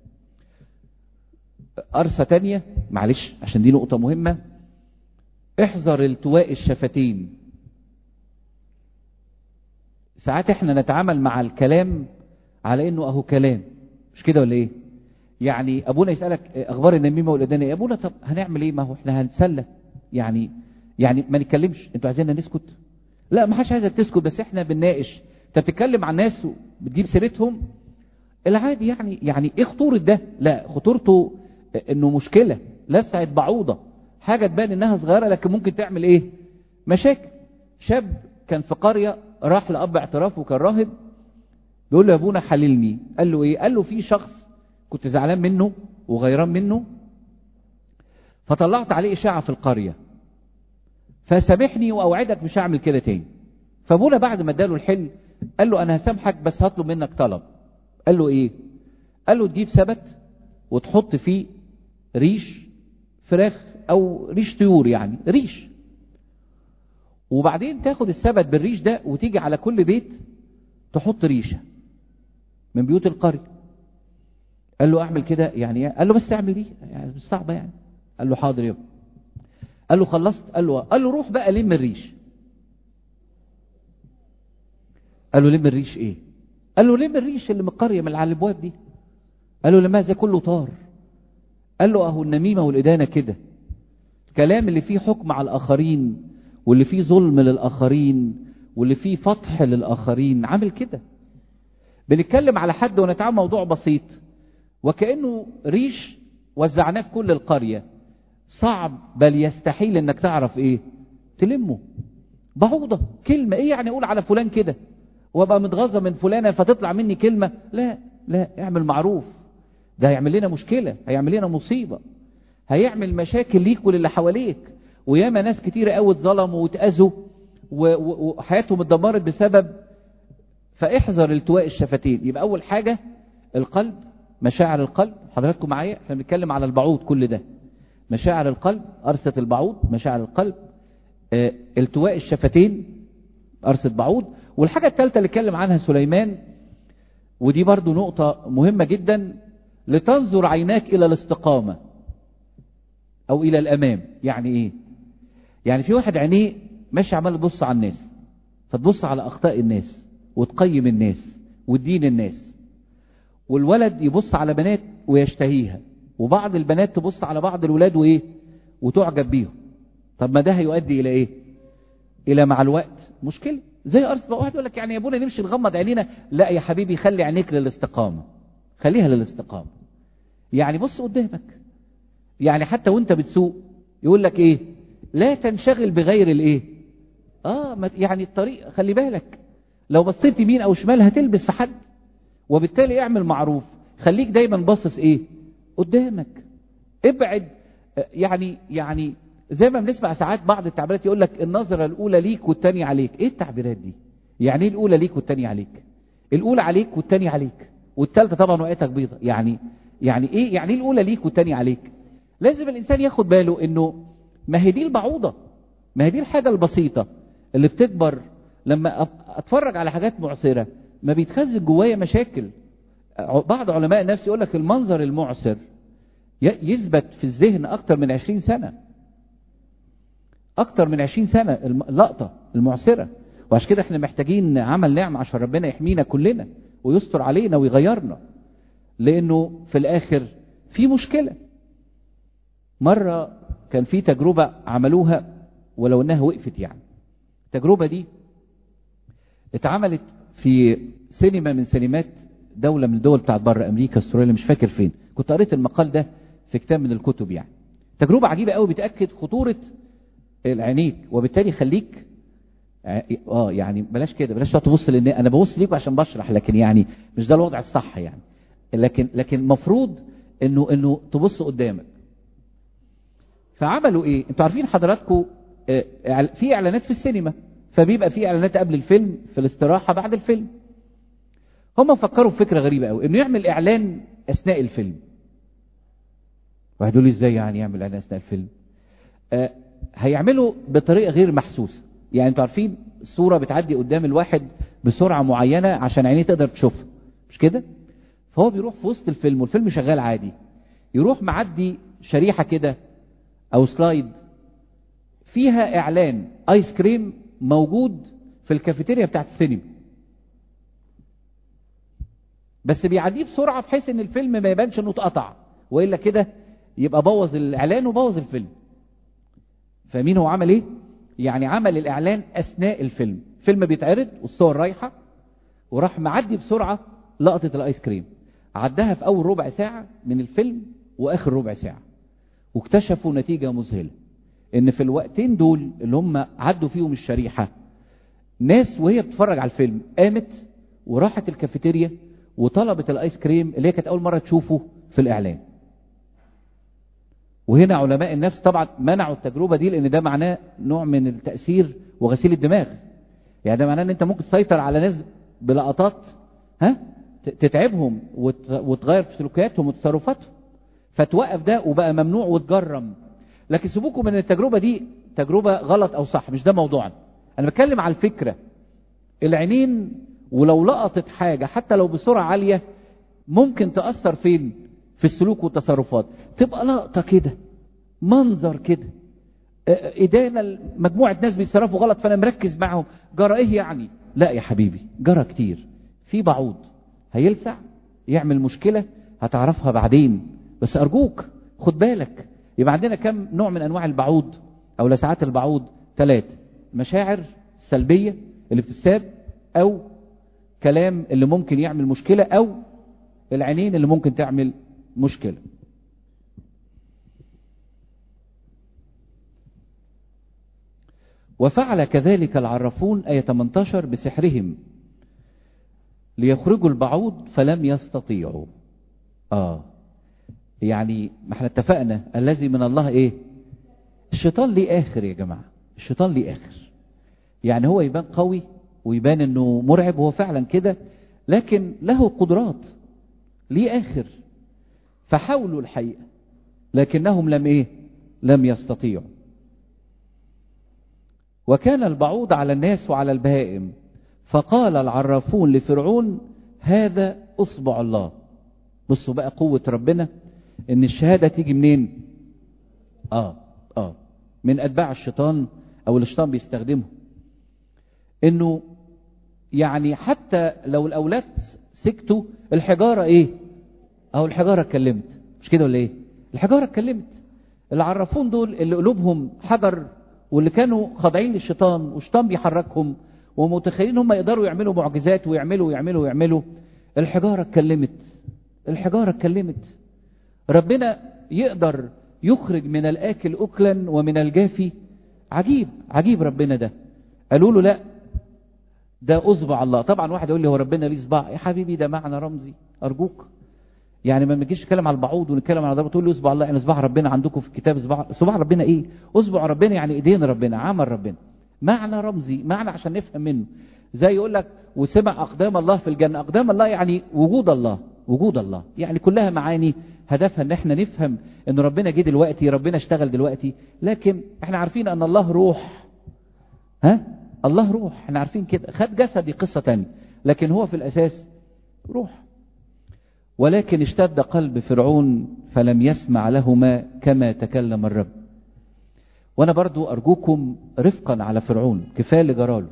قرصة تانية معلش عشان دي نقطة مهمة، احذر التواء الشفتين. ساعات احنا نتعامل مع الكلام على انه اهو كلام، مش كده ولا ايه؟ يعني ابونا يسألك اخبار النميمة والادانة يا ابونا، طب هنعمل ايه؟ ما هو احنا هنتسلى يعني يعني ما نتكلمش، انتوا عايزيننا نسكت؟ لا ما حدش عايزك تسكت، بس احنا بنناقش. انت بتتكلم عن ناس بتجيب سيرتهم العادي يعني يعني ايه خطورة ده؟ لا خطورته انه مشكلة، لسعة بعوضة، حاجة تبان انها صغيرة لكن ممكن تعمل ايه؟ مشاكل. شاب كان في قرية راح لأب اعتراف وكان راهب، بيقول له يا ابونا حللني. قال له ايه؟ قال له في شخص كنت زعلان منه وغيران منه، فطلعت عليه اشاعة في القرية، فسامحني واوعدك مش هعمل كده تاني. فابونا بعد ما اداله الحل قال له انا هسامحك بس هطلب منك طلب. قال له ايه؟ قال له تجيب سبت وتحط فيه ريش فراخ او ريش طيور، يعني ريش، وبعدين تاخد السبت بالريش ده وتيجي على كل بيت تحط ريشة من بيوت القرية. قال له اعمل كده يعني؟ قال له بس اعمل دي يعني مش صعبة يعني. قال له حاضر يابا. قال له خلصت؟ قال له قال له روح بقى لم الريش. قال له لم الريش ايه؟ قال له لم الريش اللي من القرية من على الابواب دي. قال له لما زي كله طار. قال له اهو النميمة والإدانة كده، الكلام اللي فيه حكم على الآخرين واللي فيه ظلم للآخرين واللي فيه فتح للآخرين عامل كده. بنتكلم على حد ونتعامل موضوع بسيط وكأنه ريش وزعناه في كل القرية، صعب بل يستحيل انك تعرف ايه تلمه. بعوضة كلمة، ايه يعني اقول على فلان كده وابقى متغاظة من فلانة فتطلع مني كلمة؟ لا لا، اعمل معروف. ده هيعمل لنا مشكلة، هيعمل لنا مصيبة، هيعمل مشاكل ليك وللي حواليك. وياما ناس كتير قوي اتظلموا واتأذوا وحياتهم اتدمرت بسبب. فاحذر التواء الشفتين. يبقى اول حاجة القلب، مشاعر القلب. حضراتكم معايا؟ احنا بنتكلم على البعوض كل ده. مشاعر القلب، قرصة البعوض مشاعر القلب. اه التواء الشفتين قرصة بعوض. والحاجة الثالثة اللي اتكلم عنها سليمان، ودي برضو نقطة مهمة جدا، لتنظر عيناك الى الاستقامة او الى الامام. يعني ايه؟ يعني في واحد عينيه ماشي عمال يبص على الناس، فتبص على اخطاء الناس وتقيم الناس وتدين الناس. والولد يبص على بنات ويشتهيها، وبعض البنات تبص على بعض الولاد وايه وتعجب بيهم. طب ما ده هيؤدي الى ايه؟ الى مع الوقت مشكلة. زي ارسل واحد يقول لك يعني يا ابونا نمشي نغمض عينينا. لا يا حبيبي، خلي عينيك للاستقامة، خليها للاستقامة. يعني بص قدامك. يعني حتى وانت بتسوق يقول لك ايه؟ لا تنشغل بغير الايه اه يعني الطريق، خلي بالك لو بصيت يمين او شمال هتلبس في حد. وبالتالي اعمل معروف، خليك دايما باصص ايه قدامك. ابعد. يعني يعني زي ما بنسمع ساعات بعض التعبيرات يقول لك النظرة الاولى ليك والتانية عليك. ايه التعبيرات دي؟ يعني ايه الاولى ليك والتانية عليك؟ الاولى عليك والتانية عليك، والثالثه طبعا وقعتك بيضة. يعني يعني ايه يعني ايه الاولى ليك والتانية عليك؟ لازم الانسان ياخد باله انه ما هي دي البعوضة، ما هي دي الحاجة البسيطة اللي بتكبر. لما اتفرج على حاجات معسرة ما بيتخزن جوايا مشاكل. بعض علماء النفس يقول لك المنظر المعسر يثبت في الذهن اكتر من عشرين سنة، اكتر من عشرين سنة اللقطة المعسرة. وعشان كده احنا محتاجين عمل نعم عشان ربنا يحمينا كلنا ويستر علينا ويغيرنا، لانه في الاخر في مشكلة. مرة كان في تجربة عملوها ولو انها وقفت. يعني التجربة دي اتعملت في سينما من سينمات دولة من الدول بتاعت بره امريكا استراليا، مش فاكر فين. كنت قريت المقال ده في كتاب من الكتب. يعني تجربة عجيبة قوي بتأكد خطورة العينيك، وبالتالي خليك اه يعني بلاش كده، بلاش تبص، لان انا ببص ليك عشان بشرح، لكن يعني مش ده الوضع الصح. يعني لكن لكن مفروض انه انه تبص قدامك. فعملوا ايه؟ انتوا عارفين حضراتكم اه في اعلانات في السينما، فبيبقى في اعلانات قبل الفيلم، في الاستراحة بعد الفيلم. هم فكروا في فكرة غريبة قوي، انه يعمل اعلان اثناء الفيلم. واحد يقول لي ازاي يعني يعمل اعلان اثناء الفيلم؟ اه هيعملوا بطريقة غير محسوسة. يعني انتوا عارفين الصورة بتعدي قدام الواحد بسرعة معينة عشان عينيه تقدر تشوفها، مش كده؟ فهو بيروح في وسط الفيلم والفيلم شغال عادي، يروح معدي شريحة كده او سلايد فيها اعلان ايس كريم موجود في الكافيتيريا بتاعت السينما، بس بيعديه بسرعة بحيث ان الفيلم ما يبانش انه اتقطع، وإلا كده يبقى بوظ الاعلان وبوظ الفيلم. فمين هو عمل ايه؟ يعني عمل الاعلان اثناء الفيلم، الفيلم بيتعرض والصور رايحة، وراح معدي بسرعة لقطة الايس كريم، عدها في اول ربع ساعة من الفيلم واخر ربع ساعة. واكتشفوا نتيجة مذهلة، ان في الوقتين دول اللي هم عدوا فيهم الشريحة، ناس وهي بتتفرج على الفيلم قامت وراحت الكافيتيريا وطلبت الايس كريم اللي هي كانت اول مرة تشوفه في الاعلان. وهنا علماء النفس طبعا منعوا التجربة دي، لان ده معناه نوع من التأثير وغسيل الدماغ. يعني ده معناه ان انت ممكن تسيطر على ناس بلقطات ها تتعبهم وتغير في سلوكياتهم وتصرفاتهم، فتوقف ده وبقى ممنوع وتجرم. لكن سيبوكم من التجربة دي تجربة غلط او صح، مش ده موضوعنا. انا بتكلم على الفكرة. العينين ولو لقطت حاجة حتى لو بسرعة عالية ممكن تأثر فين؟ في السلوك والتصرفات. تبقى لقطة كده، منظر كده، ايدينا مجموعة ناس بيتصرفوا غلط فانا مركز معهم، جرى ايه يعني؟ لا يا حبيبي، جرى كتير. في بعوض هيلسع يعمل مشكلة هتعرفها بعدين، بس ارجوك خد بالك. يبقى عندنا كم نوع من انواع البعوض او لسعات البعوض؟ ثلاثة: مشاعر سلبية اللي بتساب، او كلام اللي ممكن يعمل مشكلة، او العينين اللي ممكن تعمل مشكلة. وفعل كذلك العرافون آية ثمانية عشر بسحرهم ليخرجوا البعوض فلم يستطيعوا. آه يعني ما احنا اتفقنا الذي من الله ايه؟ الشيطان ليه آخر يا جماعة، الشيطان ليه آخر. يعني هو يبان قوي ويبان انه مرعب، هو فعلا كده، لكن له قدرات، ليه آخر. فحاولوا الحقيقة لكنهم لم ايه؟ لم يستطيعوا. وكان البعوض على الناس وعلى البهائم، فقال العرافون لفرعون هذا أصبع الله. بصوا بقى قوة ربنا، ان الشهادة تيجي منين؟ اه اه من اتباع الشيطان او الشيطان بيستخدمه. انه يعني حتى لو الاولاد سكتوا الحجارة ايه؟ او الحجارة اتكلمت، مش كده ولا ايه؟ الحجارة اتكلمت. العرافون دول اللي قلوبهم حجر، واللي كانوا خاضعين للشيطان والشيطان بيحركهم ومتخيلين هم يقدروا يعملوا معجزات ويعملوا ويعملوا ويعملوا، الحجارة اتكلمت. الحجارة اتكلمت. ربنا يقدر يخرج من الآكل أكلا ومن الجافي. عجيب عجيب ربنا ده. قالوا له لا ده أصبع الله. طبعا واحد يقول لي هو ربنا ليه صباع؟ يا حبيبي ده معنى رمزي أرجوك. يعني ما نجيش نتكلم على البعوض ونتكلم على ضربة تقول لي اصبع الله، يعني اصبع ربنا عندكم في الكتاب اصبع صباع ربنا ايه؟ اصبع ربنا يعني ايدين ربنا، عمل ربنا، معنى رمزي، معنى عشان نفهم منه. زي يقول لك وسمع اقدام الله في الجنة. اقدام الله يعني وجود الله، وجود الله يعني كلها معاني هدفها ان احنا نفهم ان ربنا جه دلوقتي، ربنا اشتغل دلوقتي، لكن احنا عارفين ان الله روح. ها؟ الله روح، احنا عارفين كده. خد جسدي قصة تانية، لكن هو في الاساس روح. ولكن اشتد قلب فرعون فلم يسمع لهما كما تكلم الرب. وانا برضو ارجوكم رفقا على فرعون، كفاية اللي جراله.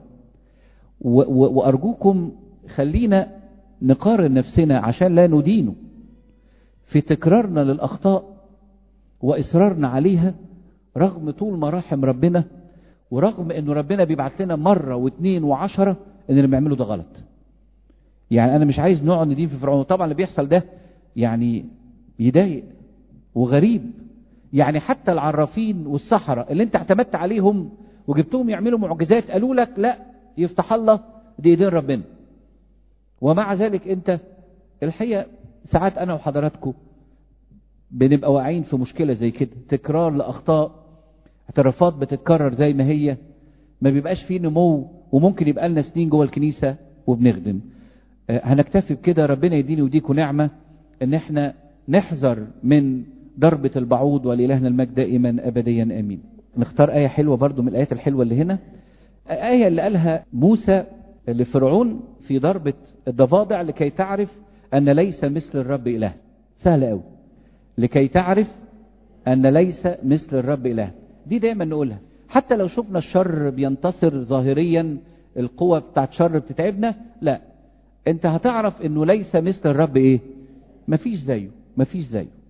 وارجوكم خلينا نقارن نفسنا عشان لا ندينه في تكرارنا للاخطاء واصرارنا عليها، رغم طول مراحم ربنا، ورغم انه ربنا بيبعت لنا مرة واثنين وعشرة ان اللي بيعمله ده غلط. يعني انا مش عايز نقعد ندين في فرعون. طبعا اللي بيحصل ده يعني يضايق وغريب. يعني حتى العرافين والسحرة اللي انت اعتمدت عليهم وجبتهم يعملوا معجزات، قالوا لك لا يفتح الله دي ايدين ربنا. ومع ذلك انت الحقيقة ساعات انا وحضراتكم بنبقى واقعين في مشكلة زي كده، تكرار لاخطاء، اعترافات بتتكرر زي ما هي، ما بيبقاش فيه نمو، وممكن يبقى لنا سنين جوه الكنيسة وبنخدم. هنكتفي بكده. ربنا يديني وديكم نعمة ان احنا نحذر من ضربة البعوض، ولإلهنا المجد دائما ابديا امين. نختار آية حلوة برضو من الآيات الحلوة اللي هنا، آية اللي قالها موسى لفرعون في ضربة الضفادع لكي تعرف ان ليس مثل الرب اله. سهل قوي، لكي تعرف ان ليس مثل الرب اله. دي دايما نقولها حتى لو شفنا الشر بينتصر ظاهريا، القوة بتاعت شر بتتعبنا، لا انت هتعرف انه ليس مثل الرب ايه؟ مفيش زيه، مفيش زيه.